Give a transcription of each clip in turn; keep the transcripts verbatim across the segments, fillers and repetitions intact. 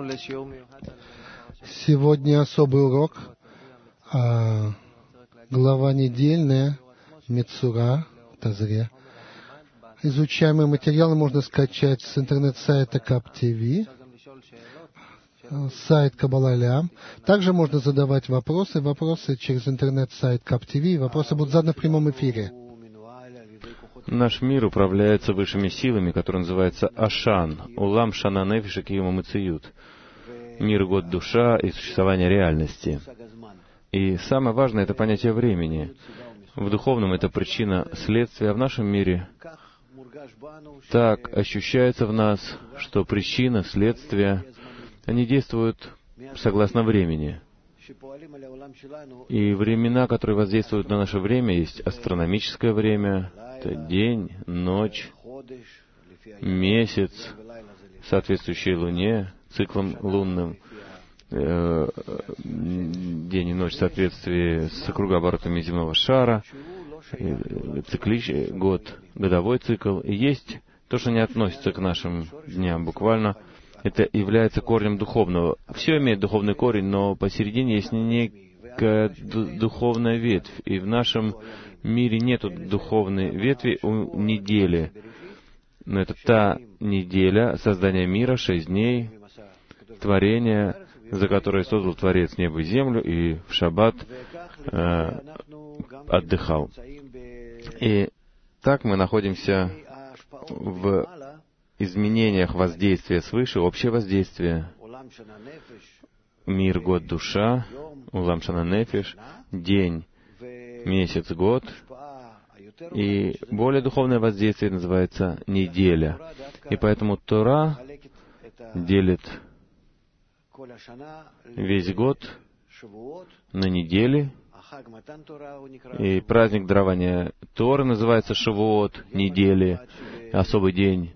Сегодня особый урок, а, глава недельная, Мецура, Тазре. Изучаемые материалы можно скачать с интернет-сайта КабТВ, сайт Каббала-Лям. Также можно задавать вопросы, вопросы через интернет-сайт КабТВ. Вопросы будут заданы в прямом эфире. Наш мир управляется высшими силами, которые называются Ашан, Улам Шана Нефиш и Киюма Мациют. Мир, год, душа и существование реальности. И самое важное — это понятие времени. В духовном это причина следствия, а в нашем мире так ощущается в нас, что причина, следствие, они действуют согласно времени. И времена, которые воздействуют на наше время, есть астрономическое время, это день, ночь, месяц, соответствующий Луне, циклом лунным, э, день и ночь в соответствии с кругооборотами земного шара, э, циклич, год, годовой цикл. И есть то, что не относится к нашим дням буквально. Это является корнем духовного. Все имеет духовный корень, но посередине есть некая духовная ветвь. И в нашем мире нет духовной ветви у недели. Но это та неделя создания мира, шесть дней, творения, за которое создал Творец небо и землю, и в шаббат э, отдыхал. И так мы находимся в изменениях воздействия свыше, общее воздействие. Мир, год, душа, Улам Шана Нефиш, день, месяц, год. И более духовное воздействие называется неделя. И поэтому Тора делит весь год на недели. И праздник дарования Торы называется Шавуот, недели, особый день.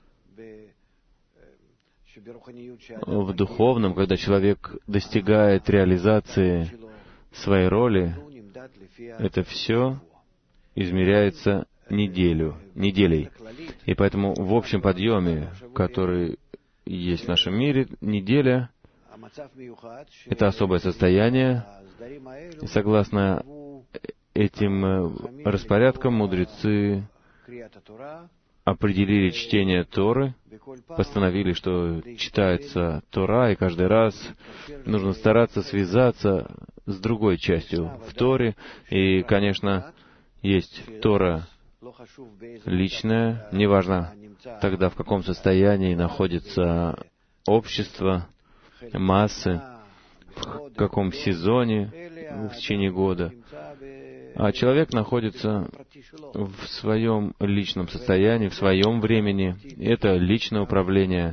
В духовном, когда человек достигает реализации своей роли, это все измеряется неделю, неделей. И поэтому в общем подъеме, который есть в нашем мире, неделя — это особое состояние. И согласно этим распорядкам мудрецы определили чтение Торы, постановили, что читается Тора, и каждый раз нужно стараться связаться с другой частью в Торе. И, конечно, есть Тора личная, неважно тогда, в каком состоянии находится общество, массы, в каком сезоне в течение года. А человек находится в своем личном состоянии, в своем времени. Это личное управление.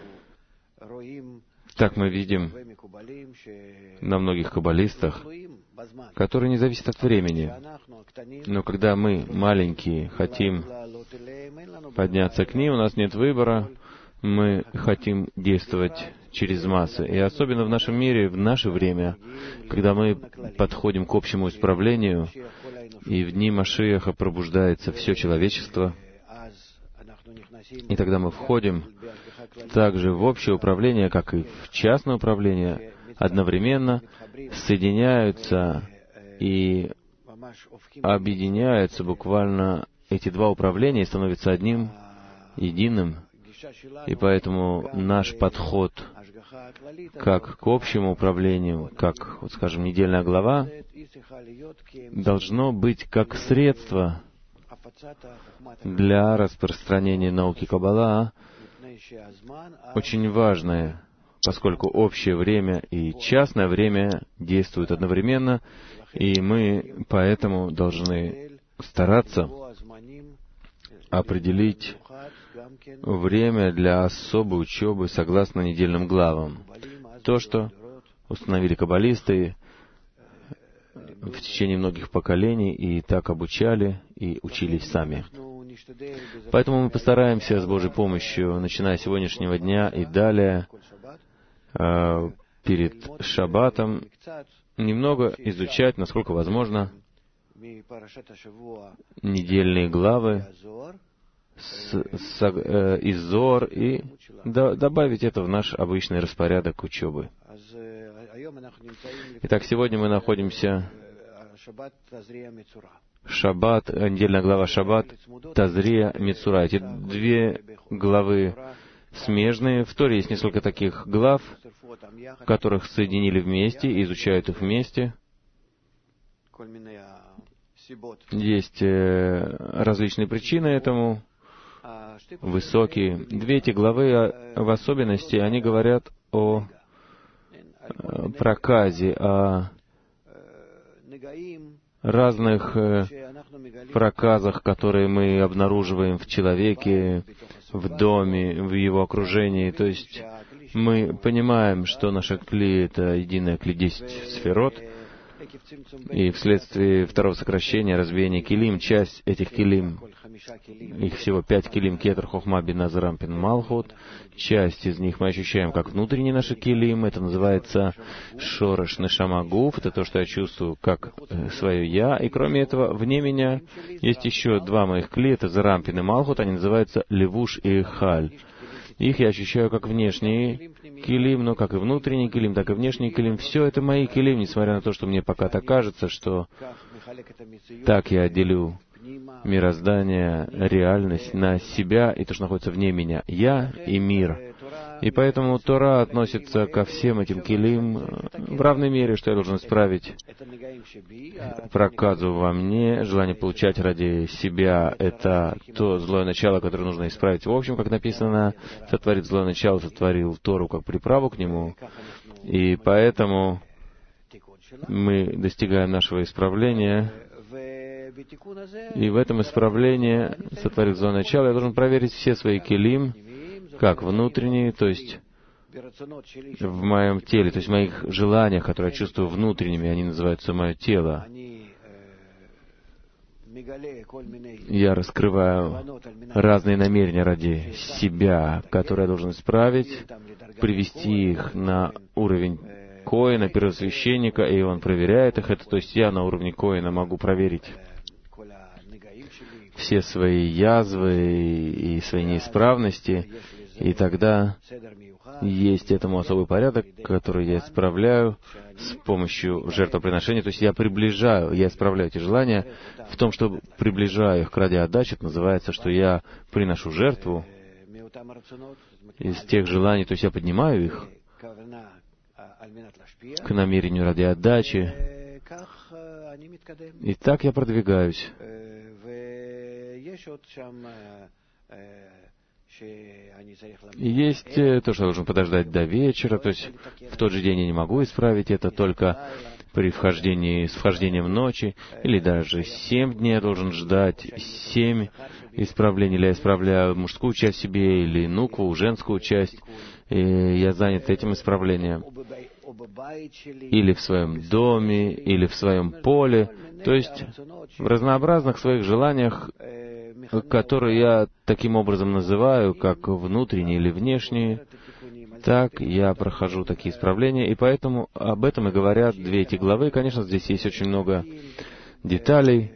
Так мы видим на многих каббалистах, которые не зависят от времени. Но когда мы, маленькие, хотим подняться к ним, у нас нет выбора, мы хотим действовать через массы. И особенно в нашем мире, в наше время, когда мы подходим к общему исправлению, и в дни Машиаха пробуждается все человечество, и тогда мы входим также в общее управление, как и в частное управление, одновременно соединяются и объединяются буквально эти два управления и становятся одним, единым. И поэтому наш подход как к общему управлению, как, вот скажем, недельная глава, должно быть как средство для распространения науки Каббала, очень важное, поскольку общее время и частное время действуют одновременно, и мы поэтому должны стараться определить время для особой учебы согласно недельным главам. То, что установили каббалисты в течение многих поколений, и так обучали, и учились сами. Поэтому мы постараемся с Божьей помощью, начиная с сегодняшнего дня и далее, перед Шаббатом, немного изучать, насколько возможно, недельные главы с, с, э, из Зоар и до, добавить это в наш обычный распорядок учебы. Итак, сегодня мы находимся Шаббат, недельная глава Шаббат, Тазрия, Мицура. Эти две главы смежные. В Торе есть несколько таких глав, которых соединили вместе и изучают их вместе. Есть э, различные причины этому, высокие. Две эти главы, в особенности, они говорят о проказе, о разных э, проказах, которые мы обнаруживаем в человеке, в доме, в его окружении. То есть мы понимаем, что наша кли — это единая кли десять сферот, и вследствие второго сокращения, разбиения килим, часть этих килим, их всего пять килим, кетер, хохма, бина, зарампин, малхут, часть из них мы ощущаем как внутренние наши килим, это называется шорош нешама гуф, это то, что я чувствую как свое я, и кроме этого, вне меня есть еще два моих кли, это зарампин и малхут, они называются левуш и халь. Их я ощущаю как внешние килим, но как и внутренний килим, так и внешний килим. Все это мои килим, несмотря на то, что мне пока так кажется, что так я отделю мироздание, реальность на себя и то, что находится вне меня. Я и мир. И поэтому Тора относится ко всем этим килим в равной мере, что я должен исправить проказу во мне, желание получать ради себя — это то злое начало, которое нужно исправить. В общем, как написано, сотворит злое начало, сотворил Тору как приправу к нему, и поэтому мы достигаем нашего исправления. И в этом исправлении, сотворив злое начало, я должен проверить все свои килим, как внутренние, то есть в моем теле, то есть в моих желаниях, которые я чувствую внутренними, они называются мое тело. Я раскрываю разные намерения ради себя, которые я должен исправить, привести их на уровень коэна, первосвященника, и он проверяет их. Это, то есть я на уровне коэна могу проверить все свои язвы и свои неисправности, и тогда есть этому особый порядок, который я исправляю с помощью жертвоприношения. То есть я приближаю, я исправляю эти желания. В том, что приближаю их к ради отдачи, это называется, что я приношу жертву из тех желаний, то есть я поднимаю их к намерению ради отдачи. И так я продвигаюсь. И есть то, что я должен подождать до вечера, то есть в тот же день я не могу исправить это, только при вхождении, с вхождением ночи, или даже семь дней я должен ждать, семь исправлений, или я исправляю мужскую часть себе, или нукву, женскую часть, и я занят этим исправлением. Или в своем доме, или в своем поле, то есть в разнообразных своих желаниях, которые я таким образом называю, как внутренние или внешние, так я прохожу такие исправления, и поэтому об этом и говорят две эти главы. Конечно, здесь есть очень много деталей,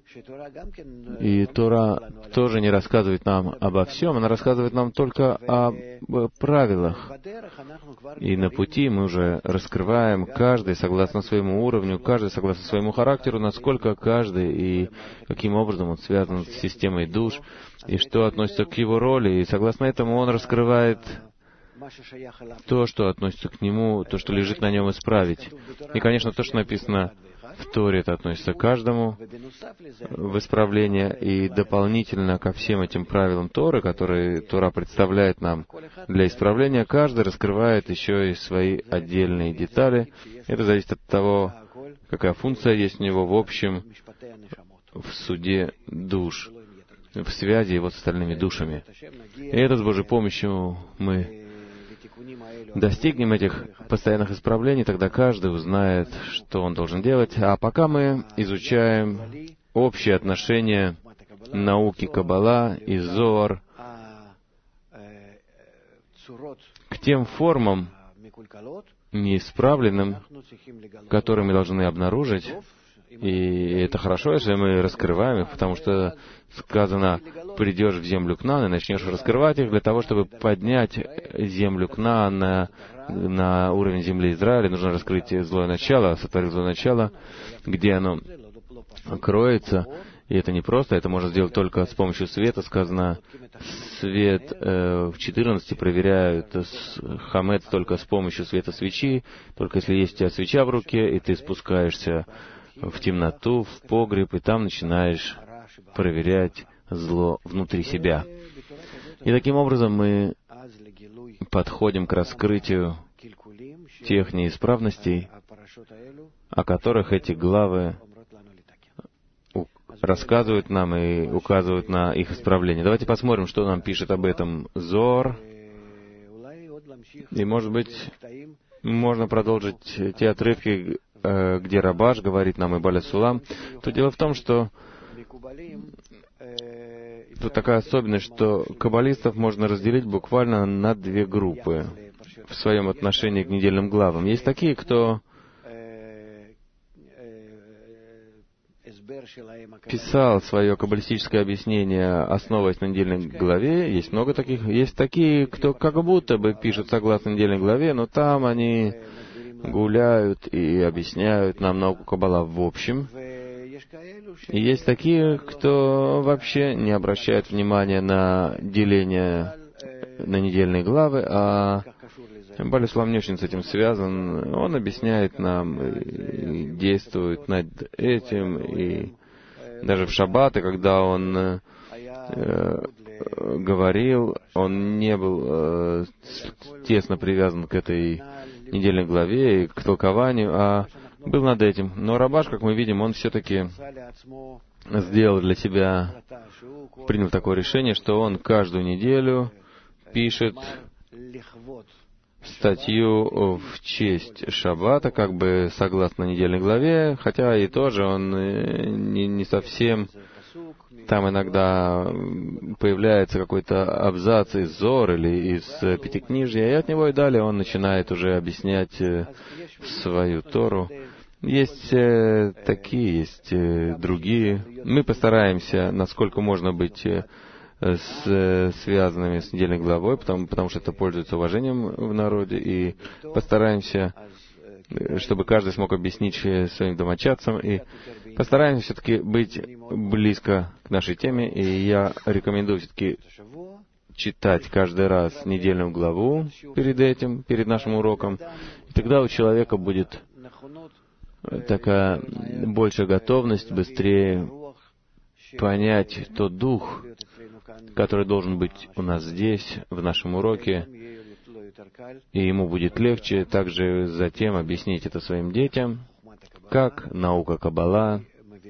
и Тора тоже не рассказывает нам обо всем, она рассказывает нам только о правилах. И на пути мы уже раскрываем каждый согласно своему уровню, каждый согласно своему характеру, насколько каждый и каким образом он связан с системой душ, и что относится к его роли. И согласно этому он раскрывает то, что относится к нему, то, что лежит на нем, исправить. И, конечно, то, что написано в Торе, это относится к каждому в исправление, и дополнительно ко всем этим правилам Торы, которые Тора представляет нам для исправления, каждый раскрывает еще и свои отдельные детали. Это зависит от того, какая функция есть у него в общем в суде душ, в связи его с остальными душами. И это с Божьей помощью мы достигнем этих постоянных исправлений, тогда каждый узнает, что он должен делать. А пока мы изучаем общие отношения науки Каббала и Зоар к тем формам неисправленным, которые мы должны обнаружить, И это хорошо, если мы раскрываем их, потому что сказано, придешь в землю Кнаан и начнешь раскрывать их для того, чтобы поднять землю Кнаан на, на уровень земли Израиля. Нужно раскрыть злое начало, сотворить злое начало, где оно кроется. И это не просто, это можно сделать только с помощью света. Сказано, свет э, в четырнадцати проверяют хамец только с помощью света свечи, только если есть у тебя свеча в руке, и ты спускаешься в темноту, в погреб, и там начинаешь проверять зло внутри себя. И таким образом мы подходим к раскрытию тех неисправностей, о которых эти главы рассказывают нам и указывают на их исправление. Давайте посмотрим, что нам пишет об этом Зоар. И, может быть, можно продолжить те отрывки, где Рабаш говорит нам и Баля Сулам. То дело в том, что тут такая особенность, что каббалистов можно разделить буквально на две группы в своем отношении к недельным главам. Есть такие, кто писал свое каббалистическое объяснение, основываясь на недельной главе. Есть много таких. Есть такие, кто как будто бы пишут согласно недельной главе, но там они гуляют и объясняют нам науку Каббала в общем. И есть такие, кто вообще не обращает внимания на деление на недельные главы, а Баля Сулам не очень с этим связан. Он объясняет нам, и действует над этим, и даже в шаббаты, когда он э, говорил, он не был э, тесно привязан к этой недельной главе и к толкованию, а был над этим. Но Рабаш, как мы видим, он все-таки сделал для себя, принял такое решение, что он каждую неделю пишет статью в честь Шаббата, как бы согласно недельной главе, хотя и тоже он не, не совсем... Там иногда появляется какой-то абзац из Зор или из Пятикнижья, и от него и далее он начинает уже объяснять свою Тору. Есть э, такие, есть э, другие. Мы постараемся, насколько можно быть э, с, э, связанными с недельной главой, потому, потому что это пользуется уважением в народе, и постараемся, чтобы каждый смог объяснить своим домочадцам, и постараемся все-таки быть близко к нашей теме, и я рекомендую все-таки читать каждый раз недельную главу перед этим, перед нашим уроком, и тогда у человека будет такая большая готовность быстрее понять тот дух, который должен быть у нас здесь, в нашем уроке, и ему будет легче также затем объяснить это своим детям, как наука Каббала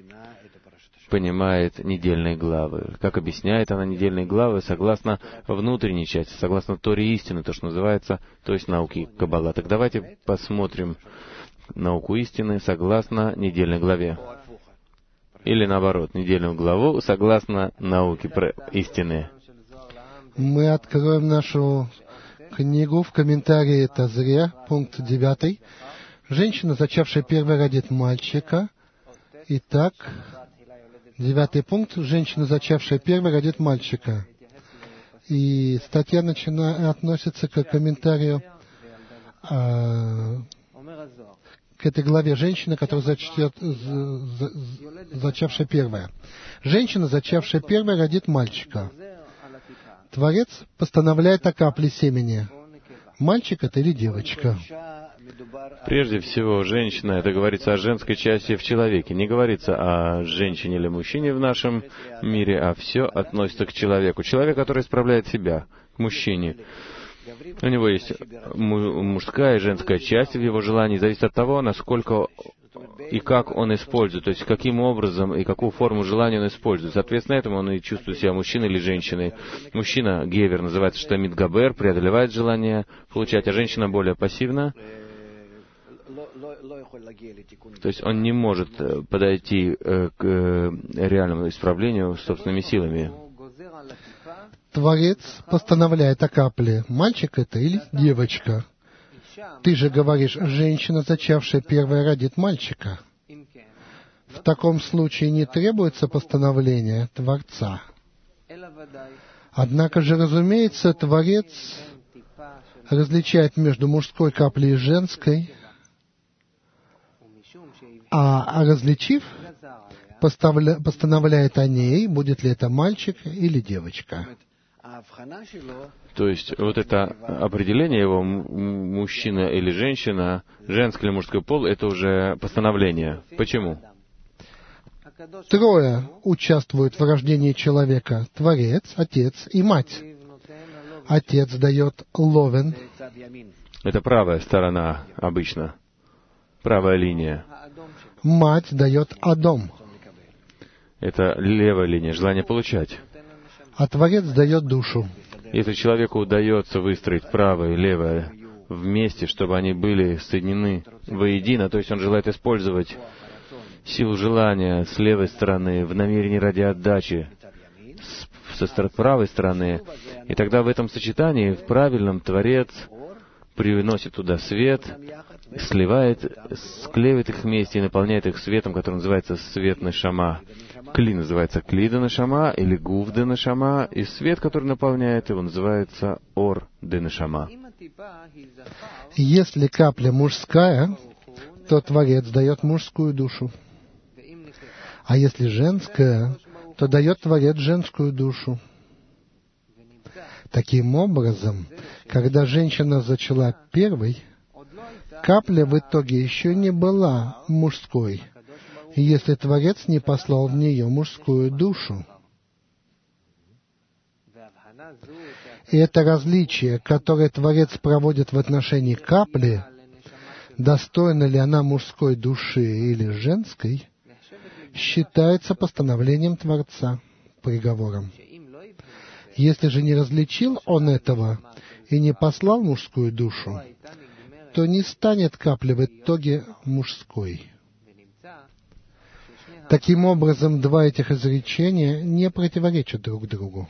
понимает недельные главы, как объясняет она недельные главы согласно внутренней части, согласно Торе истины, то, что называется, то есть науки Каббала. Так давайте посмотрим науку истины согласно недельной главе. Или наоборот, недельную главу согласно науке про истины. Мы откроем нашу книгу в комментарии Тазре, пункт девятый. Женщина, зачавшая первой, родит мальчика. Итак, девятый пункт. Женщина, зачавшая первой, родит мальчика. И статья начина... относится к комментарию а... к этой главе. Женщина, которая зачтет... зачавшая первая. Женщина, зачавшая первой, родит мальчика. Творец постановляет о капле семени. Мальчик это или девочка? Прежде всего, женщина, это говорится о женской части в человеке. Не говорится о женщине или мужчине в нашем мире, а все относится к человеку. Человек, который исправляет себя, к мужчине. У него есть мужская и женская часть в его желании, зависит от того, насколько и как он использует, то есть каким образом и какую форму желания он использует. Соответственно, этому он и чувствует себя мужчиной или женщиной. Мужчина, гевер, называется штамид габер, преодолевает желание получать, а женщина более пассивна. То есть он не может подойти к реальному исправлению собственными силами. Творец постановляет о капле. Мальчик это или девочка? Ты же говоришь, женщина, зачавшая первая, родит мальчика. В таком случае не требуется постановление Творца. Однако же, разумеется, Творец различает между мужской каплей и женской, а различив, поставля, постановляет о ней, будет ли это мальчик или девочка. То есть вот это определение его, мужчина или женщина, женский или мужской пол, это уже постановление. Почему? Трое участвуют в рождении человека: Творец, Отец и Мать. Отец дает ловен. Это правая сторона обычно, правая линия. Мать дает Адом. Это левая линия, желание получать. А Творец дает душу. Если человеку удается выстроить правое и левое вместе, чтобы они были соединены воедино, то есть он желает использовать силу желания с левой стороны в намерении ради отдачи со стороны правой стороны, и тогда в этом сочетании, в правильном, Творец приносит туда свет, сливает, склеивает их вместе и наполняет их светом, который называется свет нешама. Кли называется кли де нешама или гуф де нешама, и свет, который наполняет его, называется ор де нешама. Если капля мужская, то Творец дает мужскую душу. А если женская, то дает Творец женскую душу. Таким образом, когда женщина зачала первой, капля в итоге еще не была мужской, если Творец не послал в нее мужскую душу. И это различие, которое Творец проводит в отношении капли, достойна ли она мужской души или женской, считается постановлением Творца, приговором. Если же не различил он этого и не послал мужскую душу, то не станет капля в итоге мужской. Таким образом, два этих изречения не противоречат друг другу.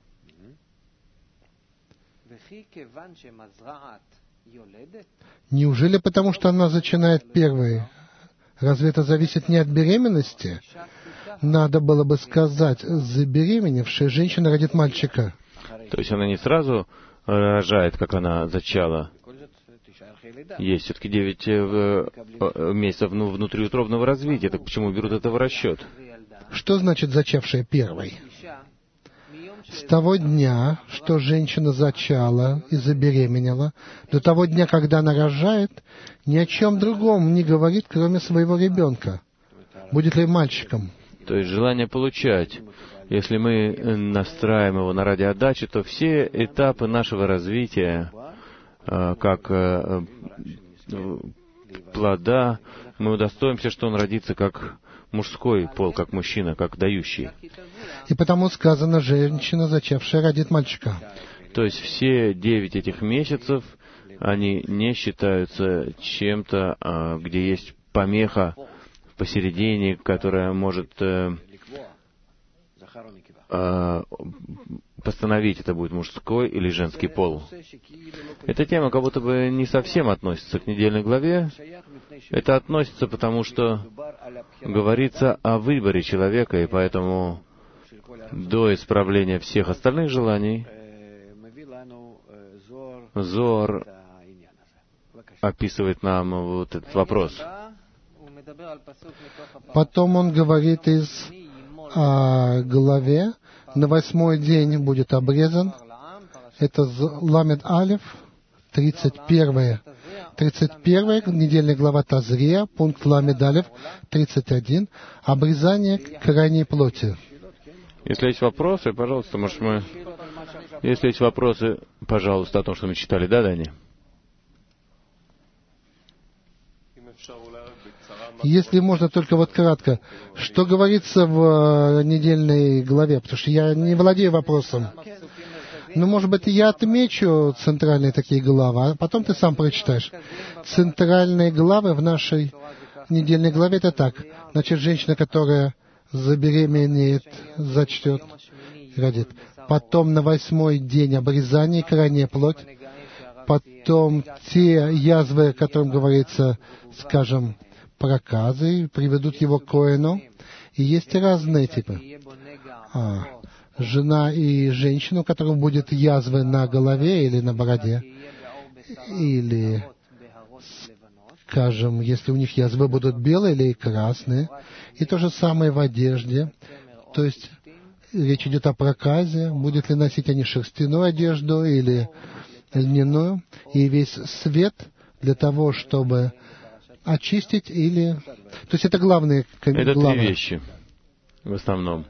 Неужели потому, что она зачинает первой? Разве это зависит не от беременности? Надо было бы сказать, забеременевшая женщина родит мальчика. То есть она не сразу рожает, как она зачала. Есть все-таки девять месяцев внутриутробного развития. Так почему берут это в расчет? Что значит зачавшая первой? С того дня, что женщина зачала и забеременела, до того дня, когда она рожает, ни о чем другом не говорит, кроме своего ребенка. Будет ли мальчиком? То есть желание получать. Если мы настраиваем его на ради отдачи, то все этапы нашего развития, как плода, мы удостоимся, что он родится как мужской пол, как мужчина, как дающий. И потому сказано, женщина, зачавшая, родит мальчика. То есть все девять этих месяцев, они не считаются чем-то, где есть помеха посередине, которая может э, э, постановить, это будет мужской или женский пол. Эта тема как будто бы не совсем относится к недельной главе. Это относится потому, что говорится о выборе человека, и поэтому до исправления всех остальных желаний Зоар описывает нам вот этот вопрос. Потом он говорит из о главе, на восьмой день будет обрезан. Это Ламед Алеф, тридцать первая. тридцать первая недельная глава Тазрия, пункт Ламед Алеф, тридцать один. Обрезание крайней плоти. Если есть вопросы, пожалуйста, может мы... Если есть вопросы, пожалуйста, о том, что мы читали. Да, Дани? Если можно, только вот кратко. Что говорится в недельной главе? Потому что я не владею вопросом. Ну, может быть, я отмечу центральные такие главы, а потом ты сам прочитаешь. Центральные главы в нашей недельной главе — это так. Значит, женщина, которая забеременеет, зачтет, родит. Потом на восьмой день обрезание, крайняя плоть. Потом те язвы, о которых говорится, скажем, проказы, приведут его к коэну. И есть разные типы. А, жена и женщина, у которых будет язвы на голове или на бороде, или, скажем, если у них язвы будут белые или красные, и то же самое в одежде. То есть речь идет о проказе, будет ли носить они шерстяную одежду или льняную, и весь свет для того, чтобы очистить или... То есть это главные... Это главные. три вещи в основном.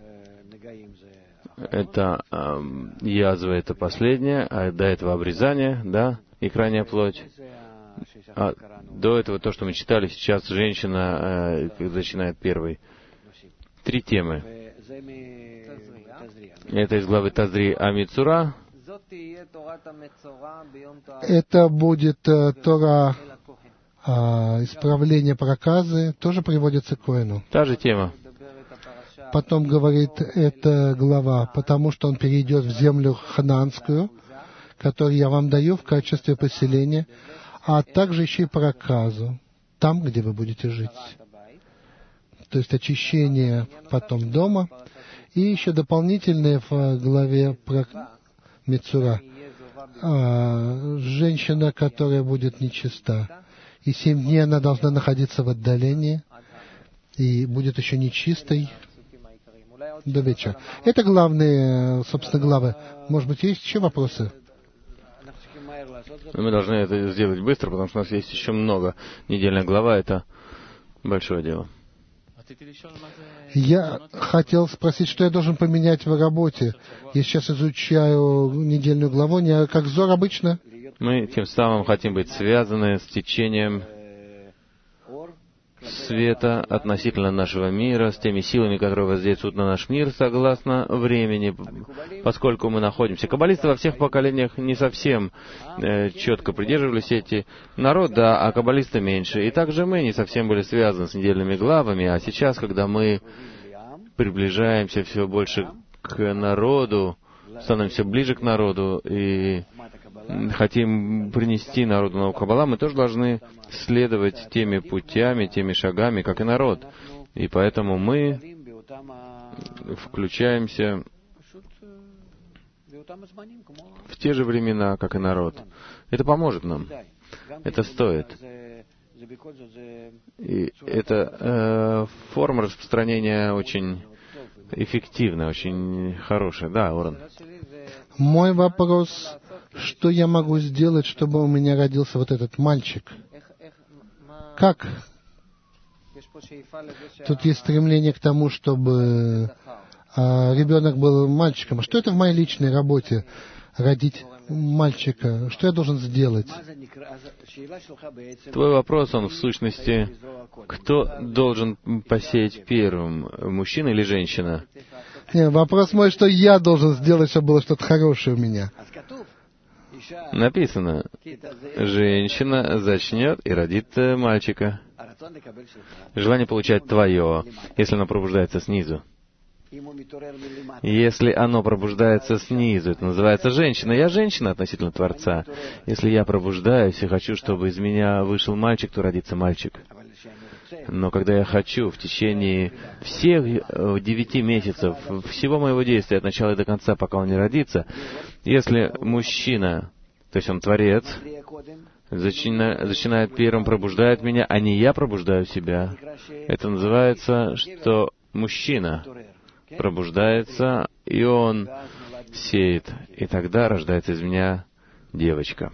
Это э, язва, это последнее, а до этого обрезание, да, и крайняя плоть. А до этого то, что мы читали, сейчас женщина э, начинает первой. Три темы. Это из главы Тазри Амицура. Это будет э, Тора э, исправление проказы, тоже приводится к коэну. Та же тема. Потом говорит эта глава, потому что он перейдет в землю ханаанскую, которую я вам даю в качестве поселения, а также еще и проказу, там, где вы будете жить. То есть очищение потом дома, и еще дополнительное в главе про Мицура. А, женщина, которая будет нечиста, и семь дней она должна находиться в отдалении, и будет еще нечистой до вечера. Это главные, собственно, главы. Может быть, есть еще вопросы? Мы должны это сделать быстро, потому что у нас есть еще много. Недельная глава — это большое дело. Я хотел спросить, что я должен поменять в работе. Я сейчас изучаю недельную главу, не как Зор обычно. Мы тем самым хотим быть связаны с течением света относительно нашего мира, с теми силами, которые воздействуют на наш мир согласно времени, поскольку мы находимся. Каббалисты во всех поколениях не совсем э, четко придерживались эти. Народ, да, а каббалисты меньше. И также мы не совсем были связаны с недельными главами, а сейчас, когда мы приближаемся все больше к народу, становимся ближе к народу и хотим принести народу науку Каббала, мы тоже должны следовать теми путями, теми шагами, как и народ. И поэтому мы включаемся в те же времена, как и народ. Это поможет нам. Это стоит. И эта э, форма распространения очень эффективная, очень хорошая. Да, Орен? Мой вопрос... Что я могу сделать, чтобы у меня родился вот этот мальчик? Как? Тут есть стремление к тому, чтобы а, ребенок был мальчиком. Что это в моей личной работе? Родить мальчика. Что я должен сделать? Твой вопрос, он в сущности, кто должен посеять первым, мужчина или женщина? Не, вопрос мой, что я должен сделать, чтобы было что-то хорошее у меня. Написано, женщина зачнет и родит мальчика. Желание получать твое, если оно пробуждается снизу. Если оно пробуждается снизу, это называется женщина. Я женщина относительно Творца. Если я пробуждаюсь и хочу, чтобы из меня вышел мальчик, то родится мальчик. Но когда я хочу в течение всех девяти месяцев, всего моего действия от начала и до конца, пока он не родится, если мужчина, то есть он Творец, начинает, начинает первым, пробуждает меня, а не я пробуждаю себя, это называется, что мужчина пробуждается, и он сеет, и тогда рождается из меня девочка.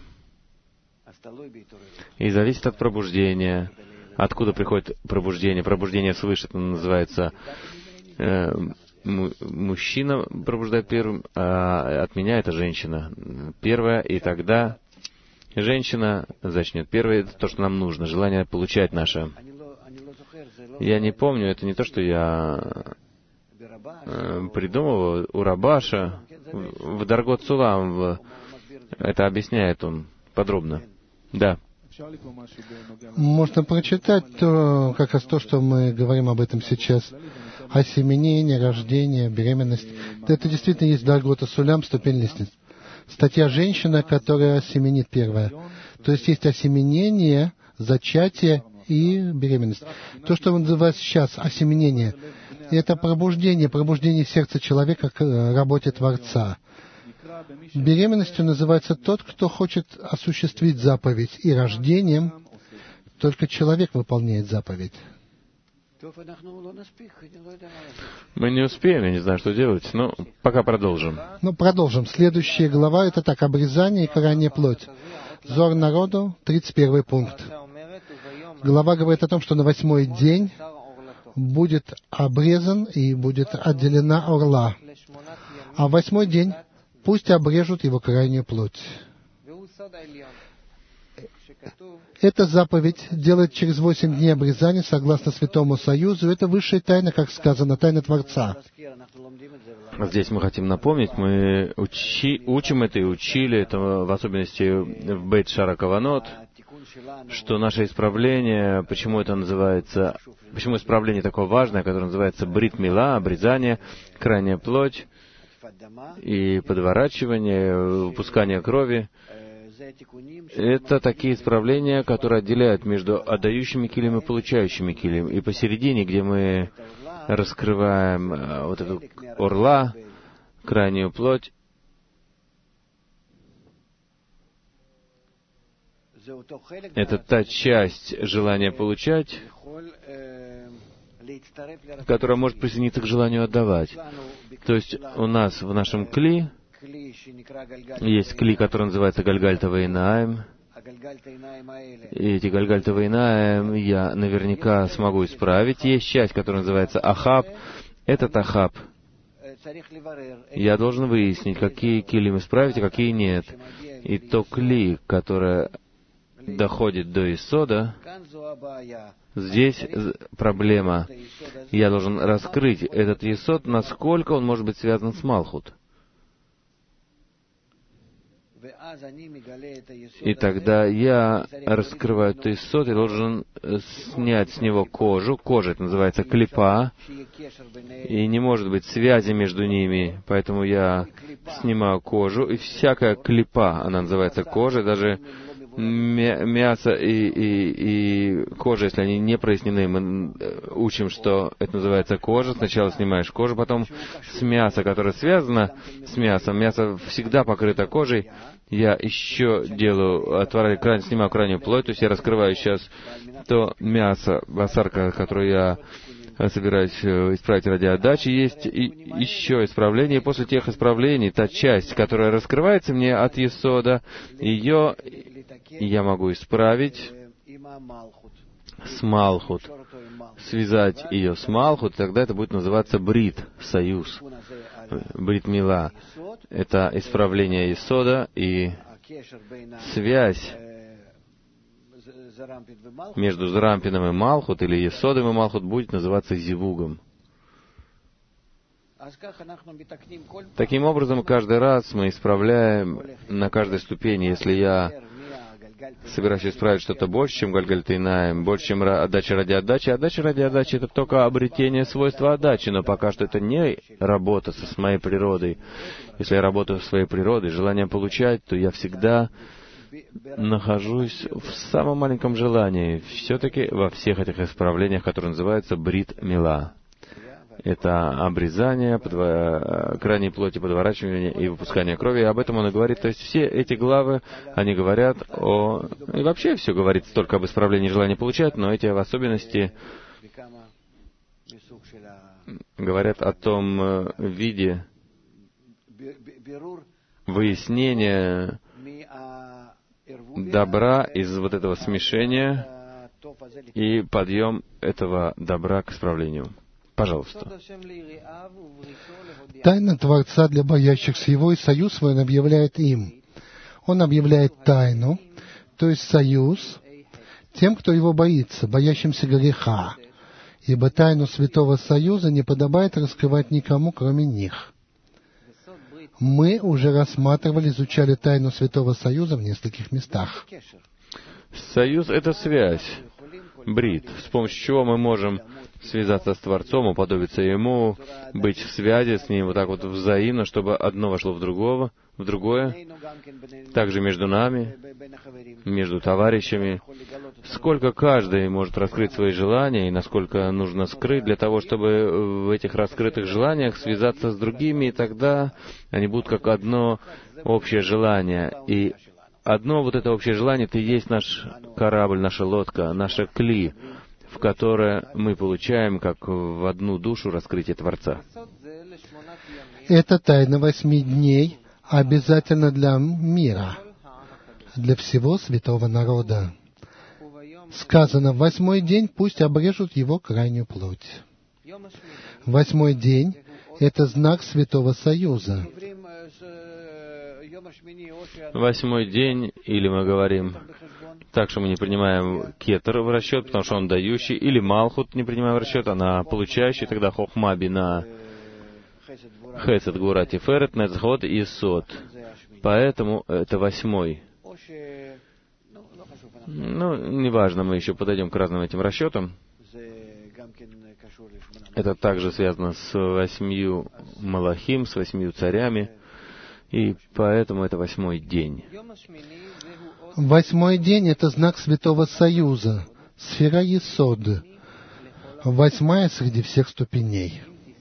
И зависит от пробуждения. Откуда приходит пробуждение? Пробуждение свыше, это называется, э, мужчина пробуждает первым, а от меня это женщина первая, и тогда женщина зачнет первой. Это то, что нам нужно, желание получать наше. Я не помню, это не то, что я э, придумывал у Рабаша, в, в Даргот Сулам, в, это объясняет он подробно. Да. Можно прочитать то, как раз то, что мы говорим об этом сейчас. Осеменение, рождение, беременность. Это действительно есть Даргота Сулям, ступень лестниц. Статья «Женщина, которая осеменит» первая. То есть есть осеменение, зачатие и беременность. То, что называется сейчас осеменение, это пробуждение, пробуждение сердца человека к работе Творца. Беременностью называется тот, кто хочет осуществить заповедь, и рождением только человек выполняет заповедь. Мы не успеем, я не знаю, что делать, но пока продолжим. Ну, продолжим. Следующая глава — это так, обрезание и карание плоть. Зор народу, тридцать первый пункт. Глава говорит о том, что на восьмой день будет обрезан и будет отделена орла. А в восьмой день пусть обрежут его крайнюю плоть. Эта заповедь делает через восемь дней обрезания, согласно Святому Союзу. Это высшая тайна, как сказано, тайна Творца. Здесь мы хотим напомнить, мы учи, учим это и учили, это в особенности в Бейт Шара Каванот, что наше исправление, почему это называется, почему исправление такое важное, которое называется Брит Мила, обрезание, крайняя плоть и подворачивание, выпускание крови. Это такие исправления, которые отделяют между отдающими килим и получающими килим. И посередине, где мы раскрываем вот эту орла, крайнюю плоть, это та часть желания получать, которая может присоединиться к желанию отдавать. То есть у нас в нашем кли есть кли, который называется Гальгальта Вейнаим. И эти Гальгальта Вейнаим я наверняка смогу исправить. Есть часть, которая называется Ахаб. Этот Ахаб я должен выяснить, какие килим исправить, а какие нет. И то кли, которое доходит до Исода, здесь проблема. Я должен раскрыть этот Исод, насколько он может быть связан с Малхут. И тогда я раскрываю этот Исод, я должен снять с него кожу. Кожа, это называется клипа, и не может быть связи между ними, поэтому я снимаю кожу, и всякая клипа, она называется кожей, даже мясо и, и, и кожа, если они не прояснены, мы учим, что это называется кожа. Сначала снимаешь кожу, потом с мяса, которое связано с мясом. Мясо всегда покрыто кожей. Я еще делаю, отворяю крайне, снимаю крайнюю плоть, то есть я раскрываю сейчас то мясо, басарка, которое я собираюсь исправить ради отдачи. Есть и еще исправление, и после тех исправлений, та часть, которая раскрывается мне от Есода, ее я могу исправить с Малхут, связать ее с Малхут, тогда это будет называться Брит, союз, Брит Мила. Это исправление Есода, и связь между Зрампином и Малхут, или Есодом и Малхут, будет называться Зивугом. Таким образом, каждый раз мы исправляем на каждой ступени. Если я собираюсь исправить что-то больше, чем Гальгальтейнаем, больше, чем отдача ради отдачи, отдача ради отдачи — это только обретение свойства отдачи, но пока что это не работа со моей природой. Если я работаю со своей природой, желанием получать, то я всегда нахожусь в самом маленьком желании, все-таки во всех этих исправлениях, которые называются Брит Мила. Это обрезание, подво... крайней плоти, подворачивание и выпускание крови. И об этом он и говорит. То есть все эти главы, они говорят о... И вообще все говорится только об исправлении желания получать, но эти в особенности говорят о том виде выяснения добра из вот этого смешения и подъем этого добра к исправлению. Пожалуйста. Тайна Творца для боящихся Его и союз свой Он объявляет им. Он объявляет тайну, то есть союз, тем, кто Его боится, боящимся греха, ибо тайну Святого Союза не подобает раскрывать никому, кроме них. Мы уже рассматривали, изучали тайну Святого Союза в нескольких местах. Союз — это связь, брит, с помощью чего мы можем связаться с Творцом, уподобиться Ему, быть в связи с Ним, вот так вот взаимно, чтобы одно вошло в другого, в другое. Также между нами, между товарищами. сколько каждый может раскрыть свои желания и насколько нужно скрыть для того, чтобы в этих раскрытых желаниях связаться с другими, и тогда они будут как одно общее желание. И одно вот это общее желание — это и есть наш корабль, наша лодка, наша кли, в которое мы получаем как в одну душу раскрытие Творца. Это тайна восьми дней обязательно для мира, для всего святого народа. Сказано, в восьмой день пусть обрежут его крайнюю плоть. Восьмой день — это знак Святого Союза. Восьмой день, или мы говорим так, что мы не принимаем кетер в расчет, потому что он дающий, или малхут не принимаем в расчет, она получающий, тогда хохма, бина, хесед, гура, тиферет, нецхот и сот. Поэтому это восьмой. Ну, неважно, мы еще подойдем к разным этим расчетам. Это также связано с восьмью малахим, с восьмью царями, и поэтому это восьмой день. Восьмой день — это знак Святого Союза, сфера Есод, восьмая среди всех ступеней.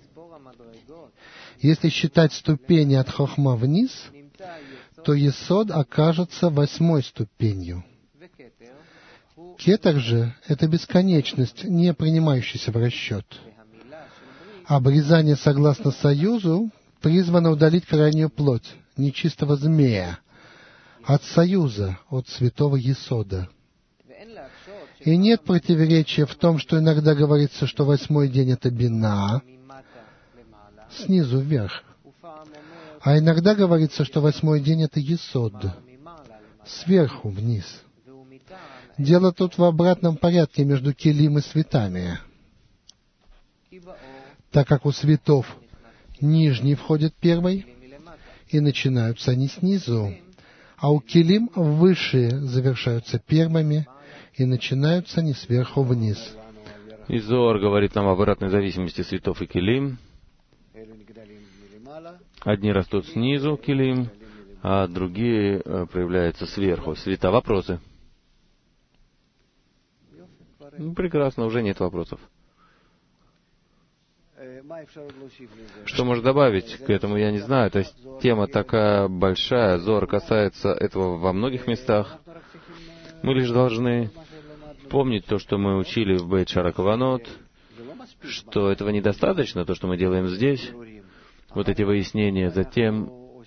Если считать ступени от Хохма вниз, то Есод окажется восьмой ступенью. Кетер же — это бесконечность, не принимающаяся в расчет. Обрезание согласно Союзу призвано удалить крайнюю плоть, нечистого змея, от Союза, от святого Есода. И нет противоречия в том, что иногда говорится, что восьмой день — это бина, снизу вверх, а иногда говорится, что восьмой день — это Есод, сверху вниз. Дело тут в обратном порядке между келим и светами, так как у светов нижний входит первый, и начинаются они снизу, а у келим высшие завершаются первыми, и начинаются они сверху вниз. И Зоар говорит нам об обратной зависимости светов и келим. Одни растут снизу, келим, а другие проявляются сверху. Света, вопросы? Ну, прекрасно, уже нет вопросов. Что можно добавить к этому, я не знаю. То есть тема такая большая, Зоар касается этого во многих местах. Мы лишь должны помнить то, что мы учили в Бейт Шара Каванот, что этого недостаточно, то, что мы делаем здесь, вот эти выяснения. Затем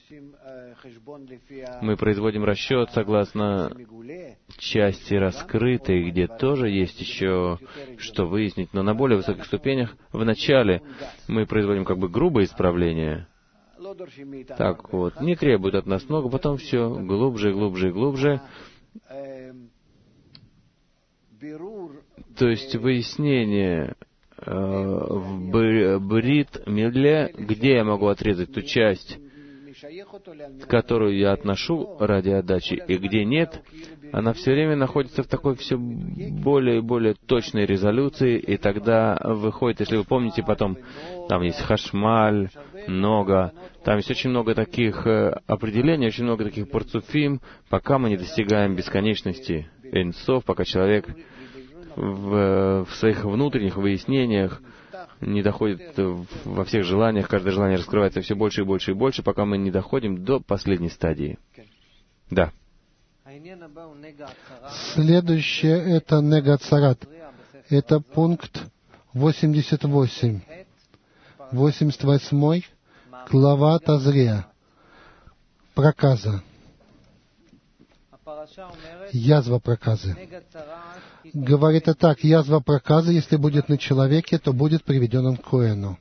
мы производим расчет согласно части раскрытой, где тоже есть еще что выяснить, но на более высоких ступенях. Вначале мы производим как бы грубое исправление. Так вот, не требует от нас много, потом все глубже, глубже, глубже. То есть выяснение э, в брит миле, где я могу отрезать ту часть, которую я отношу ради отдачи, и где нет, она все время находится в такой все более и более точной резолюции, и тогда выходит, если вы помните, потом там есть хашмаль, много, там есть очень много таких определений, очень много таких парцуфим, пока мы не достигаем бесконечности эйнсов, пока человек в, в своих внутренних выяснениях не доходит во всех желаниях, каждое желание раскрывается все больше и больше и больше, пока мы не доходим до последней стадии. Да. Следующее — это негацарат. Это пункт восемьдесят восемь. восемьдесят восьмой, глава Тазрея. Проказа. Язва проказы. Говорит это так: язва проказы, если будет на человеке, то будет приведен он к коэну.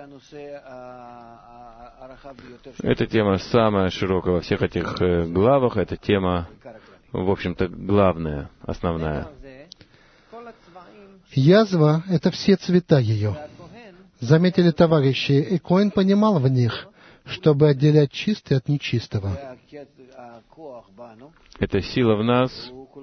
Эта тема самая широкая во всех этих главах. Эта тема, в общем-то, главная, основная. Язва — это все цвета ее. Заметили, товарищи, и коэн понимал в них, чтобы отделять чистое от нечистого. Это сила в нас,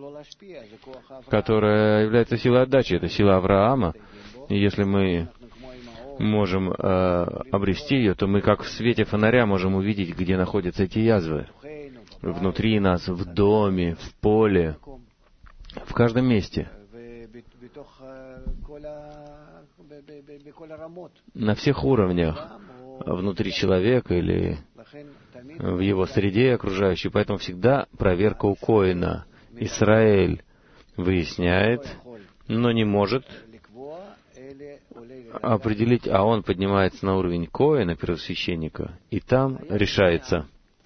которая является силой отдачи. Это сила Авраама. И если мы можем э, обрести ее, то мы как в свете фонаря можем увидеть, где находятся эти язвы. Внутри нас, в доме, в поле, в каждом месте, на всех уровнях, внутри человека или в его среде окружающей. Поэтому всегда проверка у Коэна. Исраэль выясняет, но не может определить, а он поднимается на уровень Коэна, первосвященника, и там решается.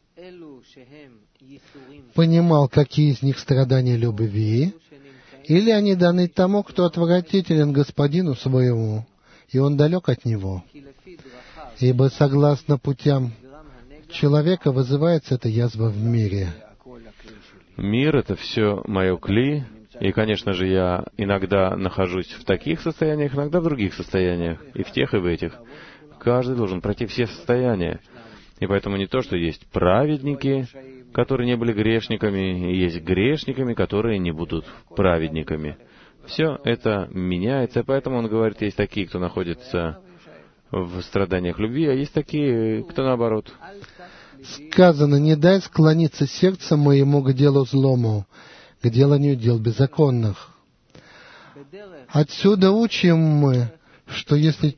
Понимал, какие из них страдания любви, или они даны тому, кто отвратителен господину своему, и он далек от него. Ибо согласно путям человека вызывается эта язва в мире. Мир — это все мое кли, и, конечно же, я иногда нахожусь в таких состояниях, иногда в других состояниях, и в тех, и в этих. Каждый должен пройти все состояния. И поэтому не то, что есть праведники, которые не были грешниками, и есть грешниками, которые не будут праведниками. Все это меняется, и поэтому он говорит, есть такие, кто находится в страданиях любви, а есть такие, кто наоборот. Сказано, не дай склониться сердцем моему к делу злому, к деланию дел беззаконных. Отсюда учим мы, что если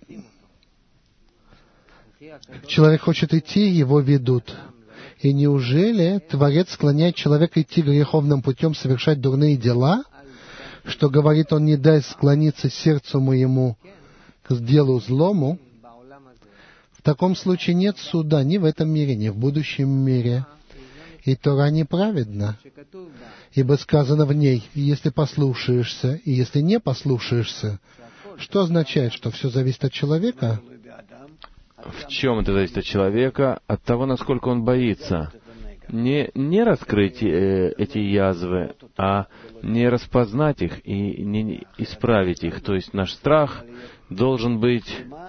человек хочет идти, его ведут. И неужели Творец склоняет человека идти греховным путем, совершать дурные дела, что говорит он, не дай склониться сердцу моему к делу злому? В таком случае нет суда ни в этом мире, ни в будущем мире. И Тора неправедна, ибо сказано в ней, если послушаешься, и если не послушаешься, что означает, что все зависит от человека? В чем это зависит от человека? От того, насколько он боится. Не, не раскрыть э, эти язвы, а не распознать их и не исправить их. То есть наш страх должен быть,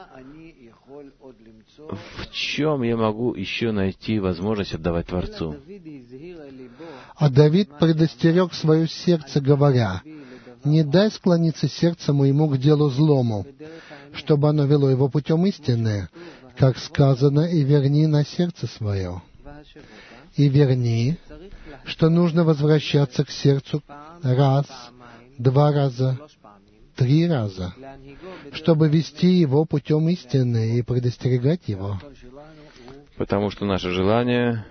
в чем я могу еще найти возможность отдавать Творцу. А Давид предостерег свое сердце, говоря, «Не дай склониться сердце моему к делу злому, чтобы оно вело его путем истины, как сказано, и верни на сердце свое». И верни, что нужно возвращаться к сердцу раз, два раза, три раза, чтобы вести его путем истины и предостерегать его. Потому что наше желание,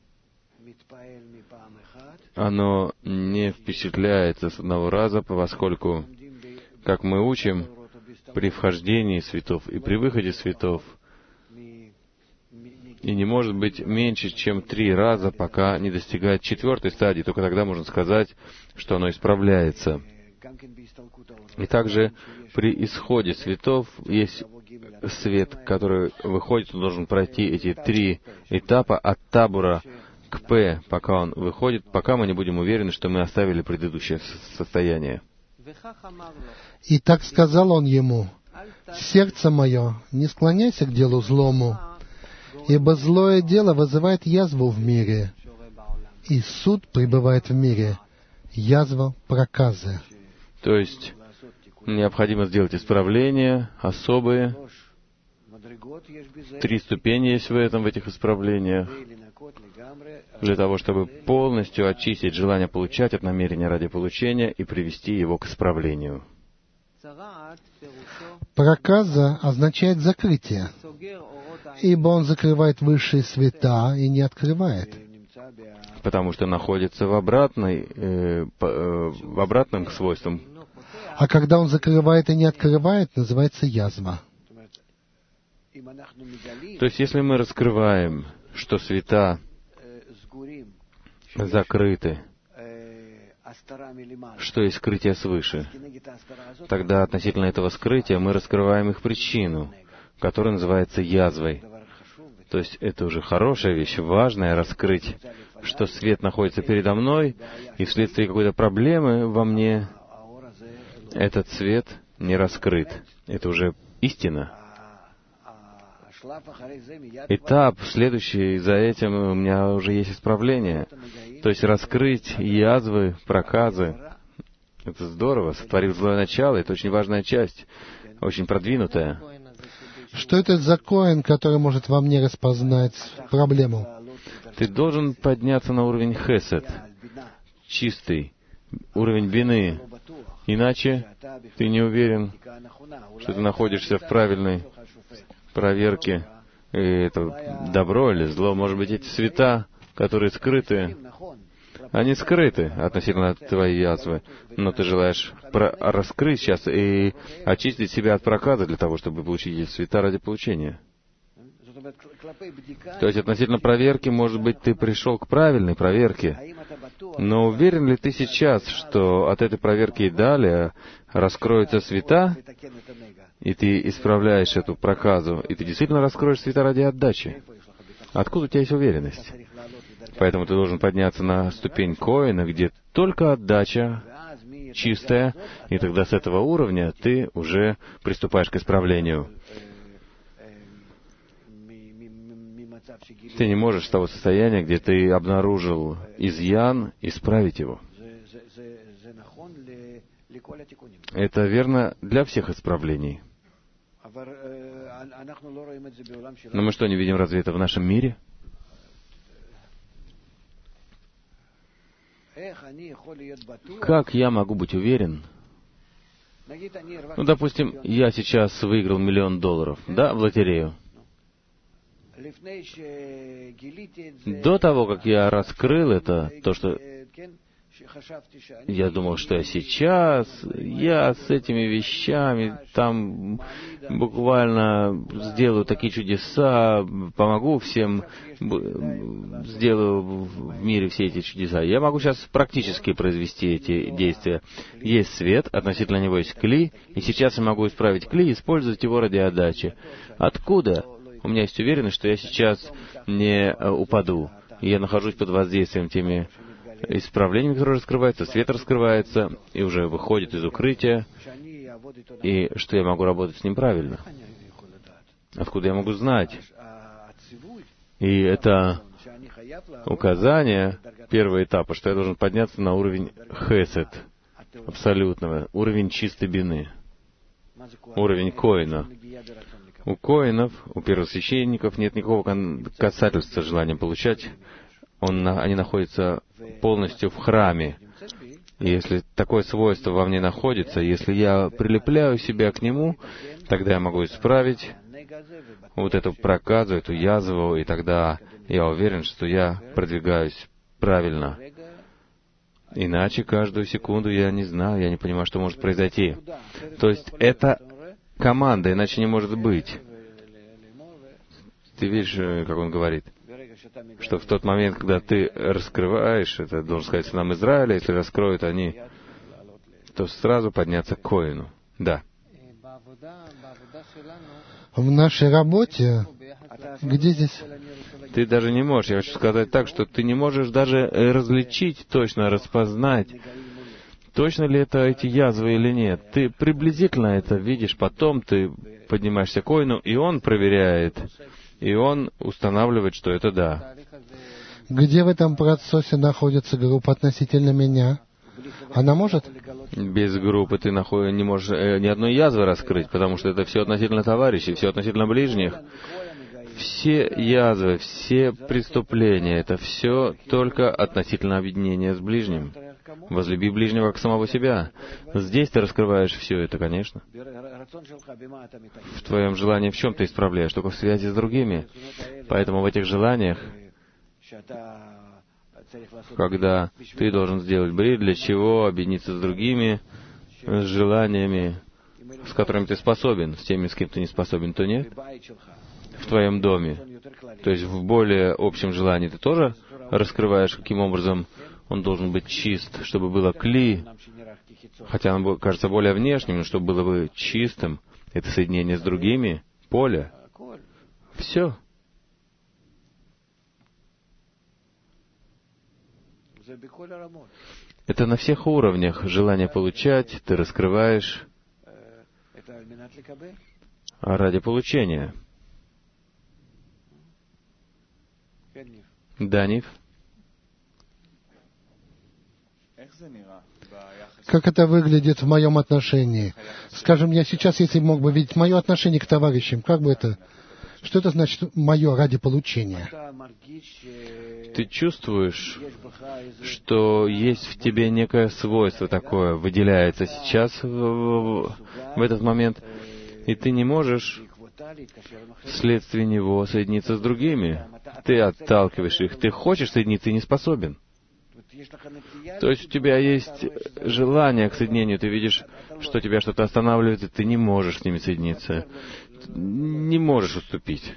оно не впечатляется с одного раза, поскольку, как мы учим, при вхождении святов и при выходе святов, и не может быть меньше, чем три раза, пока не достигает четвертой стадии. Только тогда можно сказать, что оно исправляется. И также при исходе светов есть свет, который выходит, он должен пройти эти три этапа от табура к П, пока он выходит, пока мы не будем уверены, что мы оставили предыдущее состояние. И так сказал он ему, «Сердце мое, не склоняйся к делу злому, ибо злое дело вызывает язву в мире, и суд пребывает в мире, язва проказы». То есть необходимо сделать исправления особые. Три ступени есть в этом, в этих исправлениях, для того, чтобы полностью очистить желание получать от намерения ради получения и привести его к исправлению. Проказа означает закрытие, ибо он закрывает высшие света и не открывает. Потому что находится в обратной, э, по, э, в обратном к свойствам. А когда он закрывает и не открывает, называется язва. То есть, если мы раскрываем, что света закрыты, что есть скрытие свыше, тогда относительно этого скрытия мы раскрываем их причину, которая называется язвой. То есть это уже хорошая вещь, важная раскрыть, что свет находится передо мной, и вследствие какой-то проблемы во мне этот свет не раскрыт. Это уже истина. Этап следующий за этим у меня уже есть исправление. То есть раскрыть язвы, проказы. Это здорово, сотворив злое начало, это очень важная часть, очень продвинутая. Что это за коэн, который может во мне распознать проблему? Ты должен подняться на уровень хесед, чистый, уровень бины. Иначе ты не уверен, что ты находишься в правильной проверке. И это добро или зло. Может быть, эти света, которые скрыты, они скрыты относительно твоей язвы, но ты желаешь про- раскрыть сейчас и очистить себя от проказа для того, чтобы получить эти света ради получения. То есть относительно проверки, может быть, ты пришел к правильной проверке, но уверен ли ты сейчас, что от этой проверки и далее раскроются света, и ты исправляешь эту проказу, и ты действительно раскроешь света ради отдачи? Откуда у тебя есть уверенность? Поэтому ты должен подняться на ступень коина, где только отдача чистая, и тогда с этого уровня ты уже приступаешь к исправлению. Ты не можешь с того состояния, где ты обнаружил изъян, исправить его. Это верно для всех исправлений. Но мы что, не видим разве это в нашем мире? Как я могу быть уверен? Ну, допустим, я сейчас выиграл миллион долларов, да, в лотерею. До того, как я раскрыл это, то, что я думал, что я сейчас, я с этими вещами там буквально сделаю такие чудеса, помогу всем, сделаю в мире все эти чудеса. Я могу сейчас практически произвести эти действия. Есть свет, относительно него есть кли, и сейчас я могу исправить кли и использовать его ради отдачи. Откуда? У меня есть уверенность, что я сейчас не упаду. И я нахожусь под воздействием теми исправлениями, которые раскрываются, свет раскрывается, и уже выходит из укрытия, и что я могу работать с ним правильно. Откуда я могу знать? И это указание первого этапа, что я должен подняться на уровень хесед, абсолютного, уровень чистой бины, уровень коина. У коинов, у первосвященников нет никакого касательства желания получать. Он, они находятся полностью в храме. И если такое свойство во мне находится, если я прилепляю себя к нему, тогда я могу исправить вот эту проказу, эту язву, и тогда я уверен, что я продвигаюсь правильно. Иначе каждую секунду я не знаю, я не понимаю, что может произойти. То есть это команда, иначе не может быть. Ты видишь, как он говорит, что в тот момент, когда ты раскрываешь, это, должен сказать, сынам Израиля, если раскроют они, то сразу подняться к коину. Да. В нашей работе, где здесь? Ты даже не можешь, я хочу сказать так, что ты не можешь даже различить, точно распознать, точно ли это эти язвы или нет. Ты приблизительно это видишь, потом ты поднимаешься к коину, и он проверяет, и он устанавливает, что это да. Где в этом процессе находится группа относительно меня? Она может? Без группы ты наход... не можешь э, ни одной язвы раскрыть, потому что это все относительно товарищей, все относительно ближних. Все язвы, все преступления, это все только относительно объединения с ближним. Возлюби ближнего как самого себя. Здесь ты раскрываешь все это, конечно. В твоем желании в чем ты исправляешь? Только в связи с другими. Поэтому в этих желаниях, когда ты должен сделать брит, для чего объединиться с другими, с желаниями, с которыми ты способен, с теми, с кем ты не способен, то нет. В твоем доме. То есть в более общем желании ты тоже раскрываешь, каким образом он должен быть чист, чтобы было кли, хотя он кажется более внешним, но чтобы было бы чистым. Это соединение с другими, поле. Все. Это на всех уровнях. Желание получать, ты раскрываешь ради получения. Данив? Как это выглядит в моем отношении? Скажем, я сейчас, если мог бы видеть мое отношение к товарищам, как бы это... Что это значит «мое ради получения»? Ты чувствуешь, что есть в тебе некое свойство такое, выделяется сейчас в, в, в этот момент, и ты не можешь вследствие него соединиться с другими. Ты отталкиваешь их. Ты хочешь соединиться и не способен. То есть у тебя есть желание к соединению, ты видишь, что тебя что-то останавливает, и ты не можешь с ними соединиться. Не можешь уступить.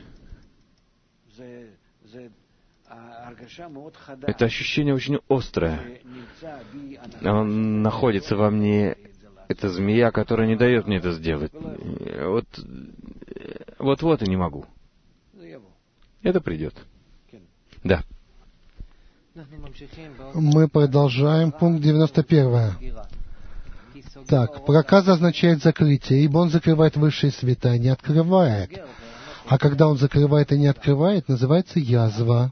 Это ощущение очень острое. Оно находится во мне. Это змея, которая не дает мне это сделать. Вот, вот-вот и не могу. Это придет. Да. Мы продолжаем. Пункт девяносто один. Так, проказа означает закрытие, ибо он закрывает высшие света и не открывает. А когда он закрывает и не открывает, называется язва.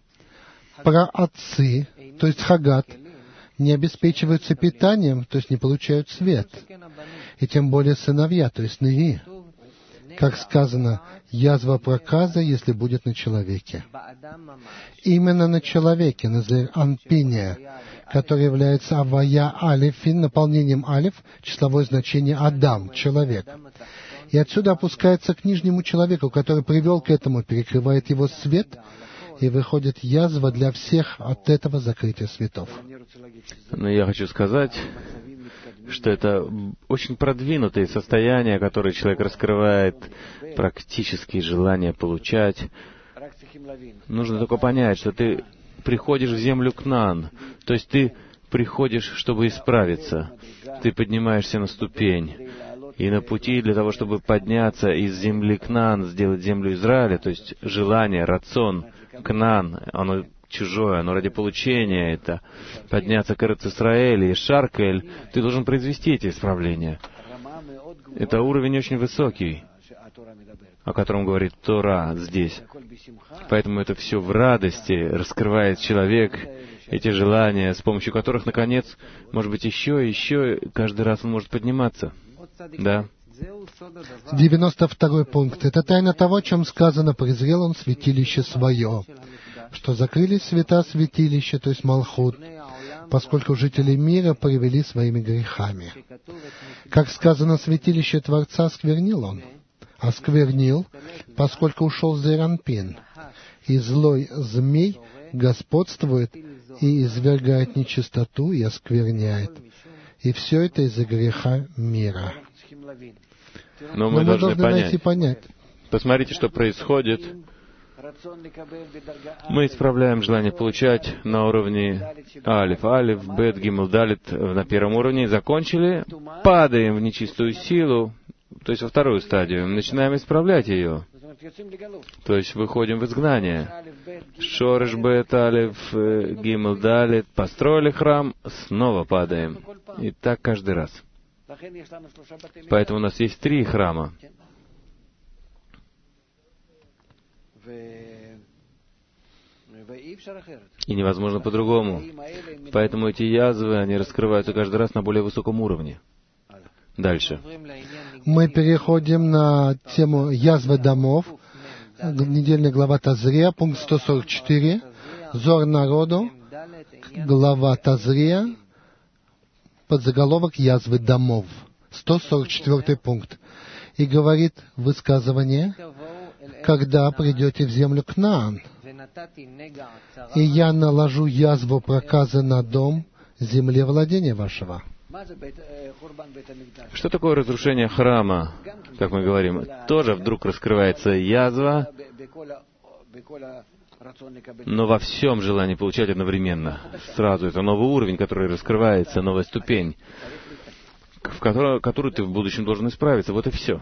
Праотцы, то есть хагат, не обеспечиваются питанием, то есть не получают свет. И тем более сыновья, то есть неви. Как сказано, язва проказа, если будет на человеке. Именно на человеке, на анпине, который является авая алифин, наполнением алиф, числовое значение адам, человек. И отсюда опускается к нижнему человеку, который привел к этому, перекрывает его свет, и выходит язва для всех от этого закрытия светов. Но я хочу сказать, что это очень продвинутые состояния, которые человек раскрывает, практические желания получать. Нужно только понять, что ты приходишь в землю Кнаан, то есть ты приходишь, чтобы исправиться. Ты поднимаешься на ступень. И на пути для того, чтобы подняться из земли Кнаан, сделать землю Израиля, то есть желание, рацион, Кнаан, оно чужое, оно ради получения, это подняться к Эрец-Исраэль и Шаркель, ты должен произвести эти исправления. Это уровень очень высокий, о котором говорит Тора здесь. Поэтому это все в радости раскрывает человек, эти желания, с помощью которых, наконец, может быть, еще и еще, каждый раз он может подниматься. Да. девяносто второй пункт. Это тайна того, о чем сказано, презрел он святилище свое, что закрылись света святилища, то есть Малхут, поскольку жители мира привели своими грехами. Как сказано, святилище Творца сквернил он, осквернил, поскольку ушел Зейранпин, и злой змей господствует и извергает нечистоту и оскверняет. И все это из-за греха мира. Но мы, Но мы должны, должны понять. найти понять. Посмотрите, что происходит. Мы исправляем желание получать на уровне Алиф, Алиф, Бет, Гимл, Далит на первом уровне. Закончили, падаем в нечистую силу, то есть во вторую стадию. Начинаем исправлять ее. То есть выходим в изгнание. Шореш, Бет, Алиф, Гимл, Далит. Построили храм, снова падаем. И так каждый раз. Поэтому у нас есть три храма. И невозможно по-другому. Поэтому эти язвы, они раскрываются каждый раз на более высоком уровне. Дальше. Мы переходим на тему язвы домов. Недельная глава Тазрия, пункт сто сорок четыре. Зор народу, глава Тазрия, подзаголовок язвы домов. сто сорок четвёртый пункт. И говорит высказывание, когда придете в землю Кнаан, и я наложу язву проказы на дом, земле владения вашего. Что такое разрушение храма, как мы говорим? Тоже вдруг раскрывается язва, но во всем желании получать одновременно. Сразу это новый уровень, который раскрывается, новая ступень, в которую, которую ты в будущем должен исправиться. Вот и все.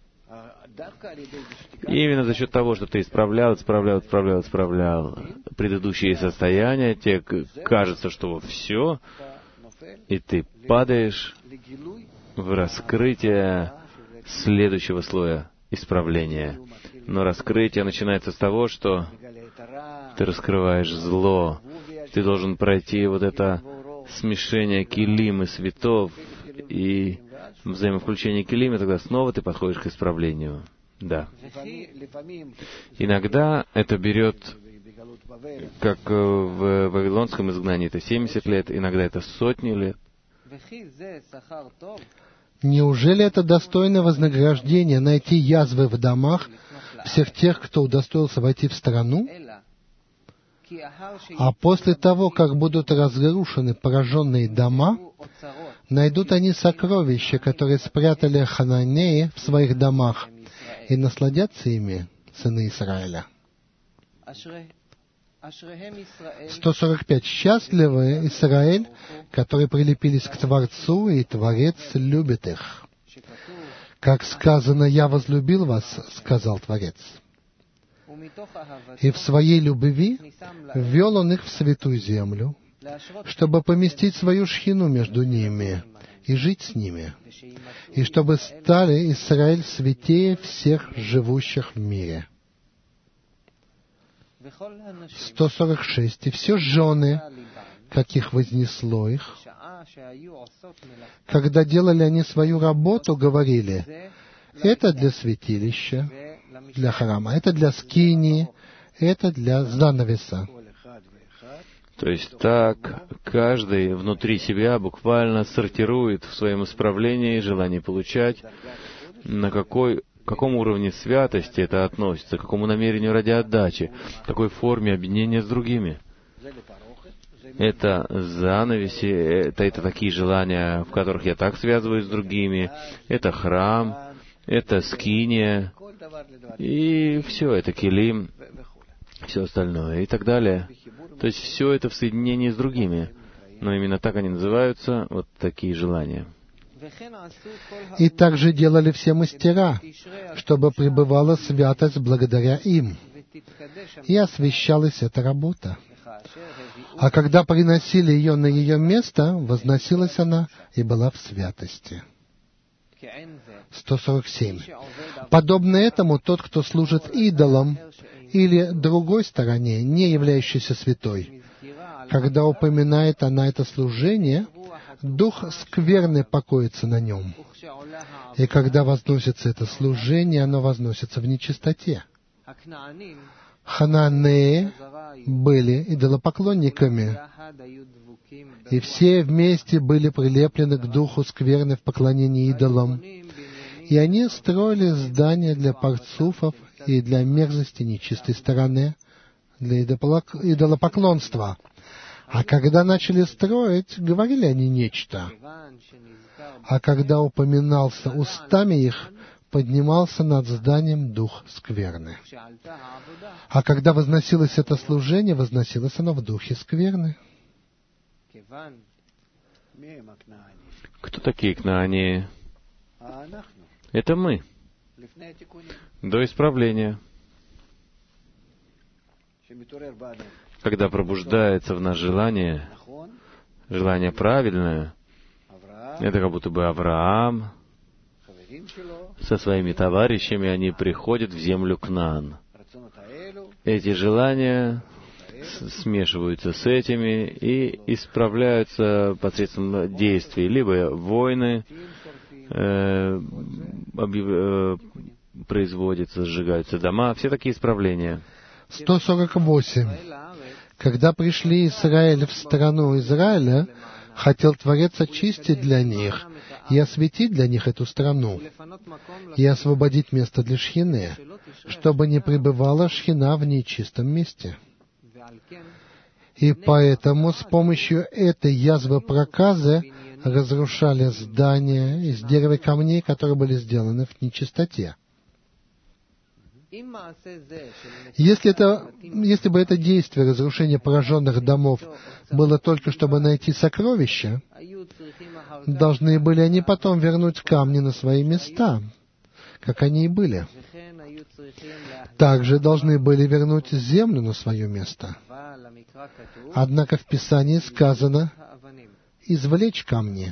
И именно за счет того, что ты исправлял, исправлял, исправлял, исправлял предыдущие состояния, тебе кажется, что все, и ты падаешь в раскрытие следующего слоя исправления. Но раскрытие начинается с того, что ты раскрываешь зло. Ты должен пройти вот это смешение килим и светов, и взаимовключение килим, и тогда снова ты подходишь к исправлению. Да. Иногда это берет, как в Вавилонском изгнании, это семьдесят лет, иногда это сотни лет. Неужели это достойное вознаграждение найти язвы в домах всех тех, кто удостоился войти в страну? А после того, как будут разрушены пораженные дома, найдут они сокровища, которые спрятали хананеи в своих домах, и насладятся ими сыны Израиля. сто сорок пять. Счастливы Израиль, которые прилепились к Творцу, и Творец любит их. Как сказано, «Я возлюбил вас», — сказал Творец. И в своей любви ввел Он их в святую землю, чтобы поместить свою шхину между ними и жить с ними, и чтобы стали Израиль святее всех живущих в мире. сто сорок шесть. И все жены, каких вознесло их, когда делали они свою работу, говорили: это для святилища, для храма, это для скинии, это для занавеса. То есть так каждый внутри себя буквально сортирует в своем исправлении желание получать, на какой, к какому уровню святости это относится, к какому намерению ради отдачи, к какой форме объединения с другими. Это занавеси, это, это такие желания, в которых я так связываюсь с другими, это храм, это скиния, и все, это килим, все остальное, и так далее. То есть все это в соединении с другими. Но именно так они называются, вот такие желания. И также делали все мастера, чтобы пребывала святость благодаря им. И освящалась эта работа. А когда приносили ее на ее место, возносилась она и была в святости. сто сорок семь. Подобно этому, тот, кто служит идолам или другой стороне, не являющейся святой, когда упоминает она это служение, дух скверны покоится на нем. И когда возносится это служение, оно возносится в нечистоте. Хананеи были идолопоклонниками, и все вместе были прилеплены к духу скверны в поклонении идолам. И они строили здания для парцуфов и для мерзости нечистой стороны, для идолопоклонства. А когда начали строить, говорили они нечто. А когда упоминался устами их, поднимался над зданием дух скверны. А когда возносилось это служение, возносилось оно в духе скверны. Кто такие кнаанеи? Это мы. До исправления. Когда пробуждается в нас желание, желание правильное, это как будто бы Авраам со своими товарищами, они приходят в землю Кнаан. Эти желания смешиваются с этими и исправляются посредством действий. Либо войны э, объяв... э, производятся, сжигаются дома, все такие исправления. сто сорок восемь. Когда пришли Израиль в страну Израиля, хотел Творец очистить для них и осветить для них эту страну, и освободить место для шхины, чтобы не пребывала шхина в нечистом месте. И поэтому с помощью этой язвы проказы разрушали здания из дерева и камней, которые были сделаны в нечистоте. Если, это, если бы это действие разрушения пораженных домов было только, чтобы найти сокровища, должны были они потом вернуть камни на свои места, как они и были. Также должны были вернуть землю на свое место. Однако в Писании сказано «извлечь камни».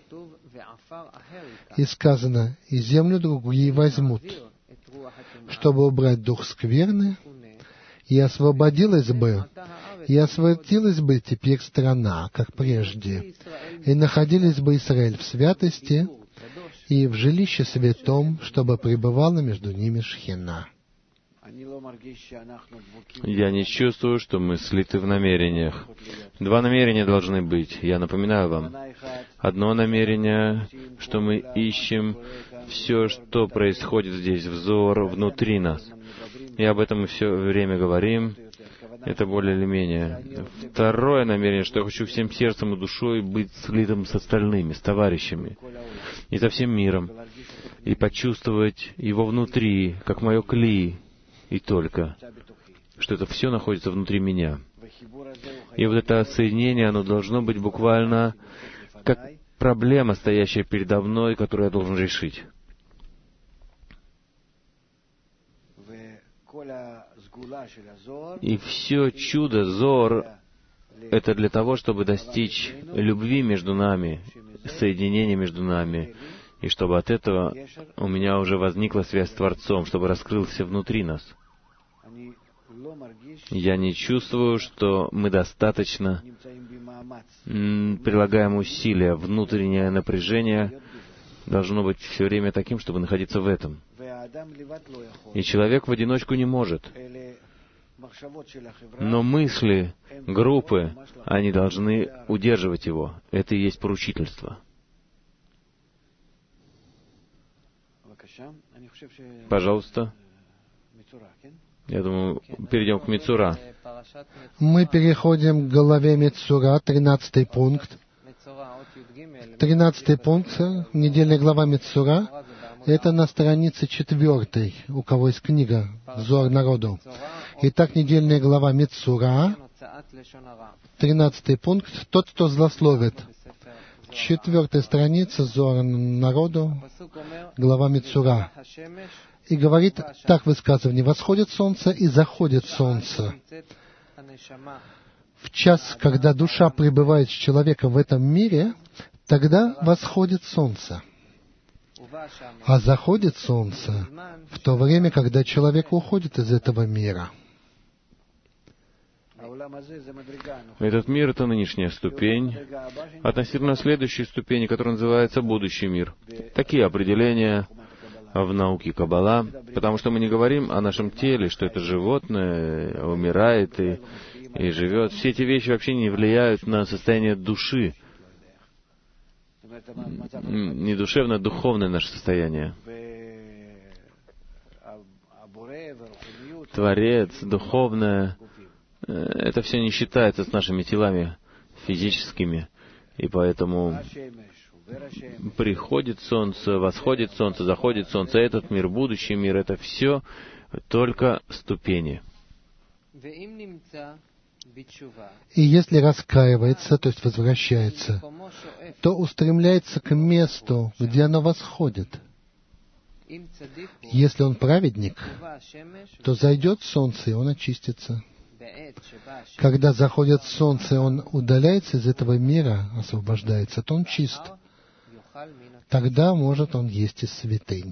И сказано «и землю другие возьмут», чтобы убрать дух скверны, и освободилась бы, и освободилась бы теперь страна, как прежде, и находились бы Израиль в святости, и в жилище святом, чтобы пребывала между ними Шхина. Я не чувствую, что мы слиты в намерениях. Два намерения должны быть, я напоминаю вам. Одно намерение, что мы ищем все, что происходит здесь, взор внутри нас. И об этом мы все время говорим. Это более или менее. Второе намерение, что я хочу всем сердцем и душой быть слитым с остальными, с товарищами и со всем миром, и почувствовать его внутри, как мое кли, и только, что это все находится внутри меня. И вот это соединение, оно должно быть буквально как проблема, стоящая передо мной, которую я должен решить. И все чудо Зор — это для того, чтобы достичь любви между нами, соединения между нами, и чтобы от этого у меня уже возникла связь с Творцом, чтобы раскрылся внутри нас. Я не чувствую, что мы достаточно м, прилагаем усилия. Внутреннее напряжение должно быть все время таким, чтобы находиться в этом. И человек в одиночку не может. Но мысли группы, они должны удерживать его. Это и есть поручительство. Пожалуйста. Я думаю, перейдем к Мицура. Мы переходим к главе Мицура, тринадцатый пункт. Тринадцатый пункт, недельная глава Мицура, это на странице четвертой, у кого есть книга «Зор народу». Итак, недельная глава Мицура, тринадцатый пункт, тот, кто злословит. Четвертая страница, «Зор народу», глава Мицура. И говорит так высказывание: «Восходит солнце и заходит солнце». В час, когда душа пребывает с человеком в этом мире, тогда восходит солнце. А заходит солнце в то время, когда человек уходит из этого мира. Этот мир — это нынешняя ступень, относительно следующей ступени, которая называется будущий мир. Такие определения в науке Каббала, потому что мы не говорим о нашем теле, что это животное умирает и, и живет. Все эти вещи вообще не влияют на состояние души. Не душевное, а духовное наше состояние. Творец, духовное, это все не считается с нашими телами физическими, и поэтому приходит солнце, восходит солнце, заходит солнце, этот мир, будущий мир, это все только ступени. И если раскаивается, то есть возвращается, то устремляется к месту, где оно восходит. Если он праведник, то зайдет солнце, и он очистится. Когда заходит солнце, он удаляется из этого мира, освобождается, то он чист. Тогда может он есть из святынь.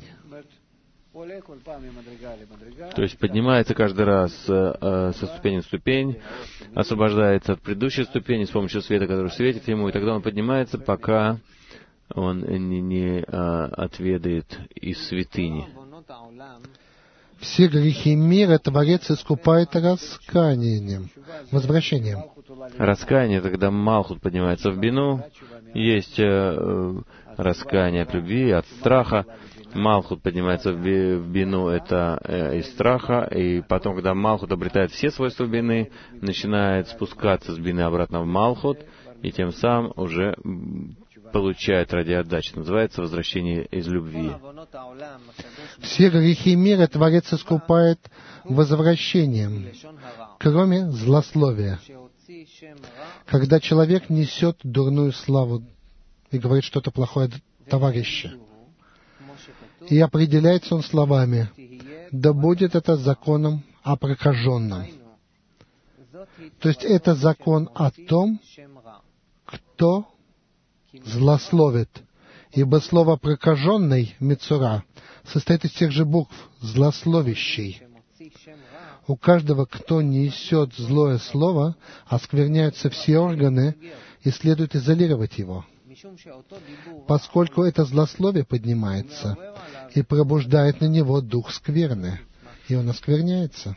То есть поднимается каждый раз э, со ступени на ступень, освобождается от предыдущей ступени с помощью света, который светит ему, и тогда он поднимается, пока он не, не э, отведает из святыни. Все грехи мира Творец искупает раскаянием, возвращением. Раскаяние, когда Малхут поднимается в бину, есть э, раскаяние от любви, от страха. Малхут поднимается в, би, в бину, это э, из страха, и потом, когда Малхут обретает все свойства бины, начинает спускаться с бины обратно в Малхут, и тем самым уже получает ради отдачи. Называется возвращение из любви. Все грехи мира Творец искупает возвращением, кроме злословия. Когда человек несет дурную славу и говорит что-то плохое о товарище, и определяется он словами: «Да будет это законом о прокаженном». То есть это закон о том, кто злословит. Ибо слово «прокаженный» Мицура состоит из тех же букв «злословящий». У каждого, кто несет злое слово, оскверняются все органы, и следует изолировать его. поскольку это злословие поднимается и пробуждает на него дух скверны, и он оскверняется.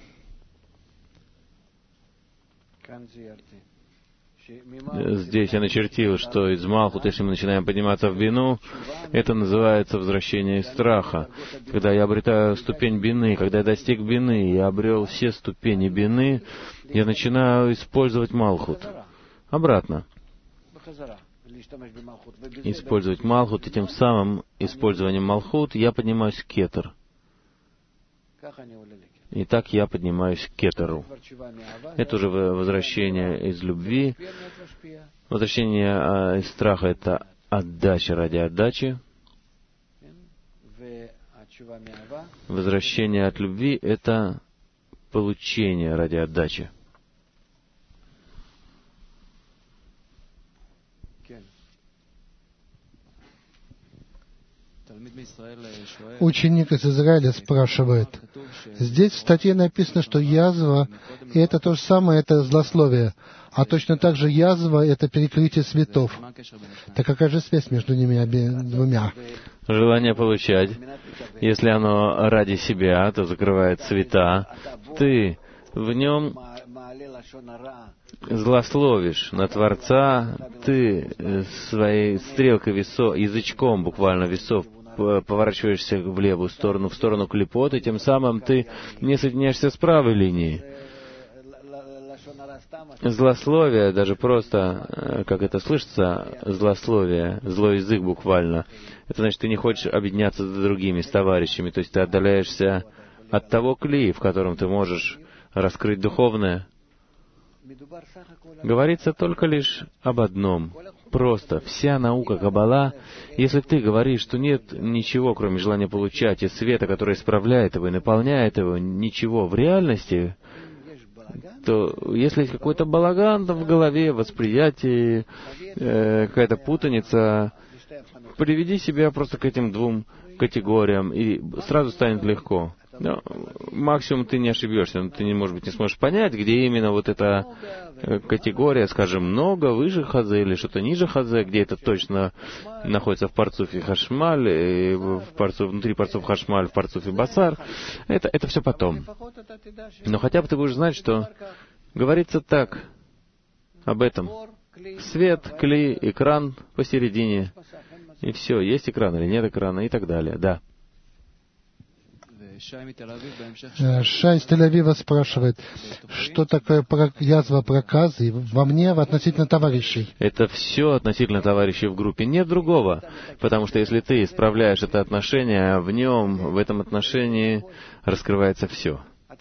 Здесь я начертил, что из Малхут, если мы начинаем подниматься в бину, это называется возвращение из страха. Когда я обретаю ступень бины, когда я достиг бины, я обрел все ступени бины, я начинаю использовать Малхут. Обратно. Использовать Малхут, и тем самым использованием Малхут я поднимаюсь к Кетер. И так я поднимаюсь к Кетеру. Это уже возвращение из любви. Возвращение из страха — это отдача ради отдачи. Возвращение от любви — это получение ради отдачи. Ученик из Израиля спрашивает, здесь в статье написано, что язва — и это то же самое, это злословие, а точно так же язва — это перекрытие светов. Так какая же связь между ними двумя? Желание получать. Если оно ради себя, то закрывает цвета. Ты в нем злословишь на Творца, ты своей стрелкой весов, язычком буквально весов, поворачиваешься в левую сторону, в сторону клипот, и тем самым ты не соединяешься с правой линией. Злословие, даже просто, как это слышится, злословие, злой язык буквально, это значит, ты не хочешь объединяться с другими, с товарищами, то есть ты отдаляешься от того кли, в котором ты можешь раскрыть духовное. Говорится только лишь об одном. Просто вся наука Каббала, если ты говоришь, что нет ничего, кроме желания получать, и света, который исправляет его и наполняет его, ничего в реальности, то если есть какой-то балаган в голове, восприятии, э, какая-то путаница, приведи себя просто к этим двум категориям, и сразу станет легко. Но максимум ты не ошибешься, но ты, не, может быть, не сможешь понять, где именно вот эта категория, скажем, много, выше хазе или что-то ниже хазе, где это точно находится в парцуфе хашмаль, и в парцуф, внутри парцуф хашмаль, в парцуфе басар. Это, это все потом. Но хотя бы ты будешь знать, что говорится так об этом. Свет, кли, экран посередине, и все, есть экран или нет экрана, и так далее, да. Шай из Тель-Авива спрашивает, что такое язва проказы во мне в относительно товарищей? Это все относительно товарищей в группе. Нет другого. Потому что если ты исправляешь это отношение, в нем, в этом отношении раскрывается все.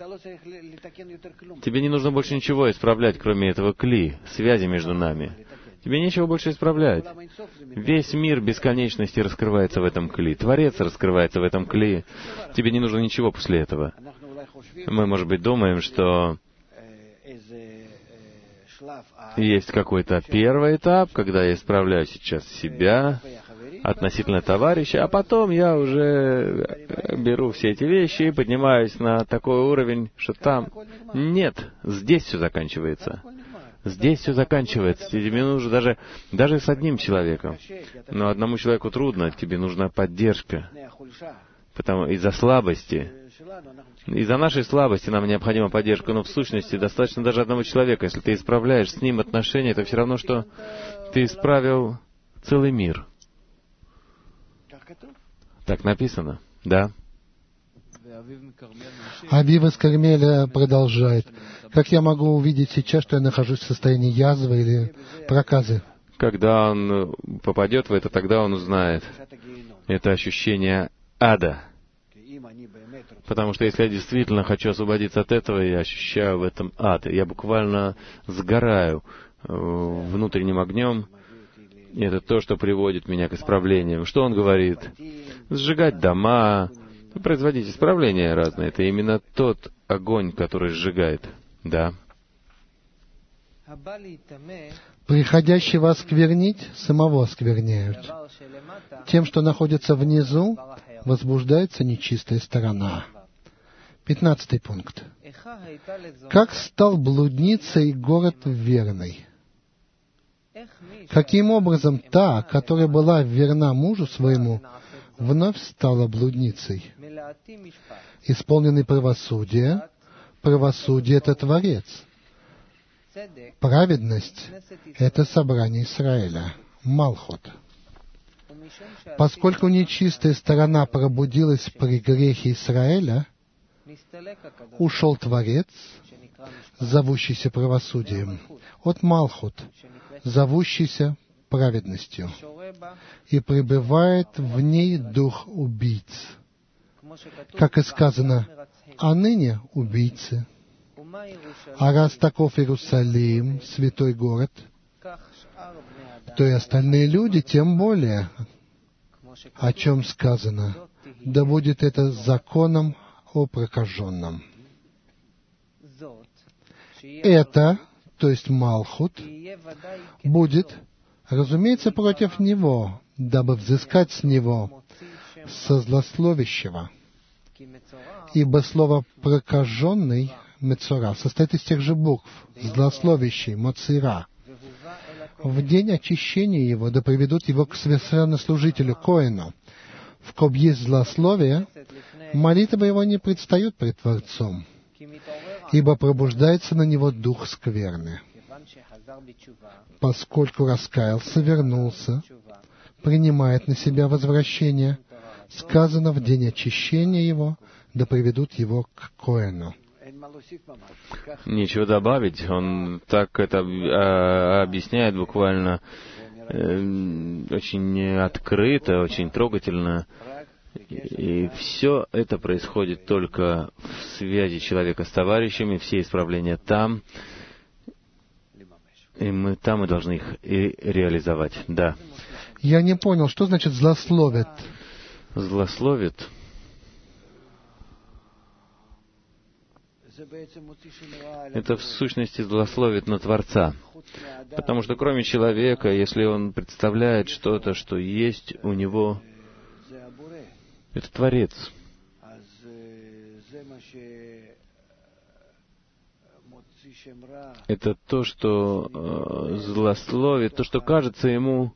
Тебе не нужно больше ничего исправлять, кроме этого кли, связи между нами. Тебе нечего больше исправлять. Весь мир бесконечности раскрывается в этом кли. Творец раскрывается в этом кли. Тебе не нужно ничего после этого. Мы, может быть, думаем, что есть какой-то первый этап, когда я исправляю сейчас себя относительно товарища, а потом я уже беру все эти вещи и поднимаюсь на такой уровень, что там... Нет, здесь все заканчивается. Здесь все заканчивается. Тебе нужно даже, даже с одним человеком. Но одному человеку трудно, тебе нужна поддержка. Потому из-за слабости. Из-за нашей слабости нам необходима поддержка, но в сущности достаточно даже одного человека. Если ты исправляешь с ним отношения, это все равно, что ты исправил целый мир. Так написано, да. Авив из Кармеля продолжает. Как я могу увидеть сейчас, что я нахожусь в состоянии язвы или проказы? Когда он попадет в это, тогда он узнает. Это ощущение ада. Потому что если я действительно хочу освободиться от этого, я ощущаю в этом ад. Я буквально сгораю внутренним огнем. И это то, что приводит меня к исправлениям. Что он говорит? Сжигать дома, производить исправления разные. Это именно тот огонь, который сжигает. Да. Приходящего осквернить, самого оскверняют. Тем, что находится внизу, возбуждается нечистая сторона. Пятнадцатый пункт. Как стал блудницей город верный? Каким образом та, которая была верна мужу своему, вновь стала блудницей? Исполненный правосудия, правосудие — это Творец. Праведность — это собрание Израиля, Малхут. Поскольку нечистая сторона пробудилась при грехе Израиля, ушел Творец, зовущийся правосудием, от Малхут, зовущийся праведностью, и пребывает в ней дух убийц. Как и сказано, а ныне убийцы. А раз таков Иерусалим, святой город, то и остальные люди тем более, о чем сказано, да будет это законом о прокаженном. Это, то есть Малхут, будет, разумеется, против него, дабы взыскать с него со злословящего. Ибо слово «прокаженный» Мецора состоит из тех же букв, злословящий, Моцира. В день очищения его, да приведут его к священнослужителю Коэну. В ком есть злословие, молитвы его не предстают пред Творцом, ибо пробуждается на него дух скверны. Поскольку раскаялся, вернулся, принимает на себя возвращение, сказано в день очищения его, да приведут его к Коэну. Нечего добавить, он так это а, объясняет буквально э, очень открыто, очень трогательно. И все это происходит только в связи человека с товарищами, все исправления там, и мы там и должны их и реализовать. Да. Я не понял, что значит «злословит»? Злословит. Это в сущности злословит на Творца. Потому что кроме человека, если он представляет что-то, что есть у него, это Творец. Это то, что э, злословит, то, что кажется ему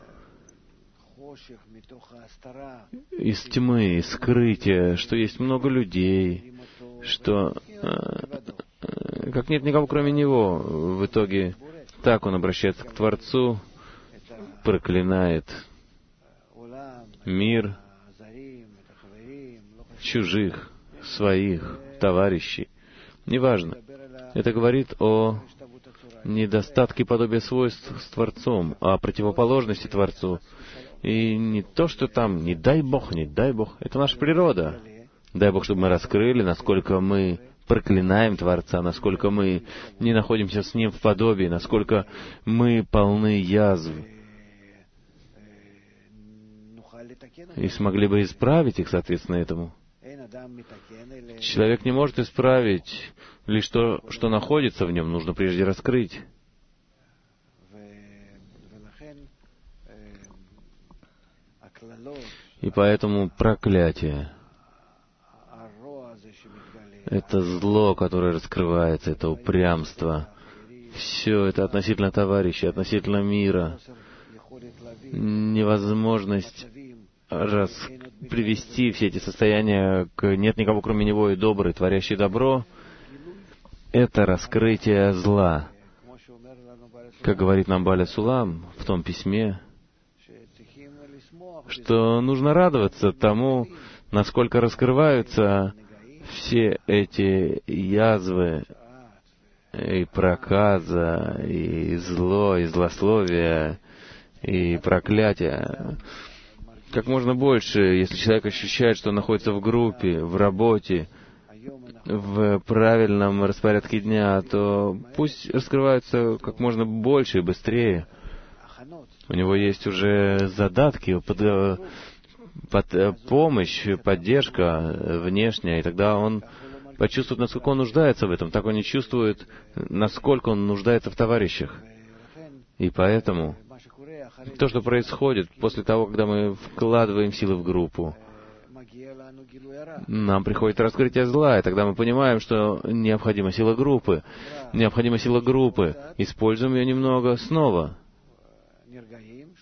из тьмы, из скрытия, что есть много людей, что э, как нет никого, кроме него. В итоге так он обращается к Творцу, проклинает мир, чужих, своих, товарищей. Неважно. Это говорит о недостатке подобия свойств с Творцом, о противоположности Творцу. И не то, что там, не дай Бог, не дай Бог, это наша природа. Дай Бог, чтобы мы раскрыли, насколько мы проклинаем Творца, насколько мы не находимся с Ним в подобии, насколько мы полны язв. И смогли бы исправить их, соответственно, этому. Человек не может исправить лишь то, что находится в нем, нужно прежде раскрыть. И поэтому проклятие — это зло, которое раскрывается, это упрямство. Все это относительно товарища, относительно мира. Невозможность раз привести все эти состояния к «нет никого, кроме него, и добрый, творящий добро» — это раскрытие зла. Как говорит нам Баля Сулам в том письме, что нужно радоваться тому, насколько раскрываются все эти язвы, и проказа, и зло, и злословие, и проклятие. Как можно больше, если человек ощущает, что он находится в группе, в работе, в правильном распорядке дня, то пусть раскрываются как можно больше и быстрее. У него есть уже задатки, под, под, помощь, поддержка внешняя, и тогда он почувствует, насколько он нуждается в этом. Так он не чувствует, насколько он нуждается в товарищах. И поэтому то, что происходит после того, когда мы вкладываем силы в группу, нам приходит раскрытие зла, и тогда мы понимаем, что необходима сила группы. Необходима сила группы. Используем ее немного снова.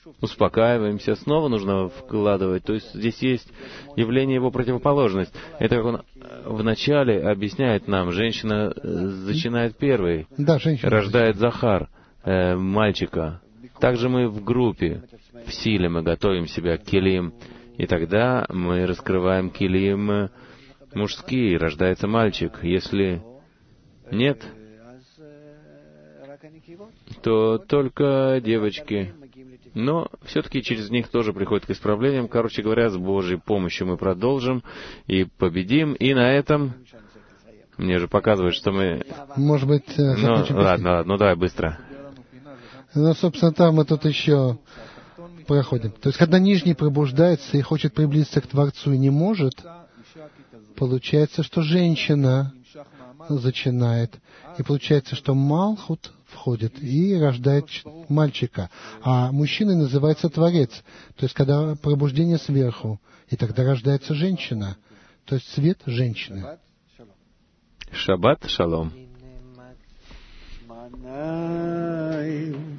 успокаиваемся, снова нужно вкладывать. То есть здесь есть явление его противоположность. Это как он вначале объясняет нам, женщина зачинает первой, да, женщина рождает Захар, э, мальчика. Также мы в группе, в силе мы готовим себя к килим, и тогда мы раскрываем килим мужские, рождается мальчик. Если нет, то только девочки. Но все-таки через них тоже приходит к исправлениям. Короче говоря, с Божьей помощью мы продолжим и победим. И на этом мне же показывают, что мы... Может быть, ну, ладно, ладно, ну давай быстро. Ну, собственно, там мы тут еще проходим. То есть, когда нижний пробуждается и хочет приблизиться к Творцу и не может, получается, что женщина зачинает. И получается, что Малхут входит и рождает мальчика. А мужчиной называется Творец. То есть, когда пробуждение сверху, и тогда рождается женщина. То есть, свет женщины. Шаббат шалом.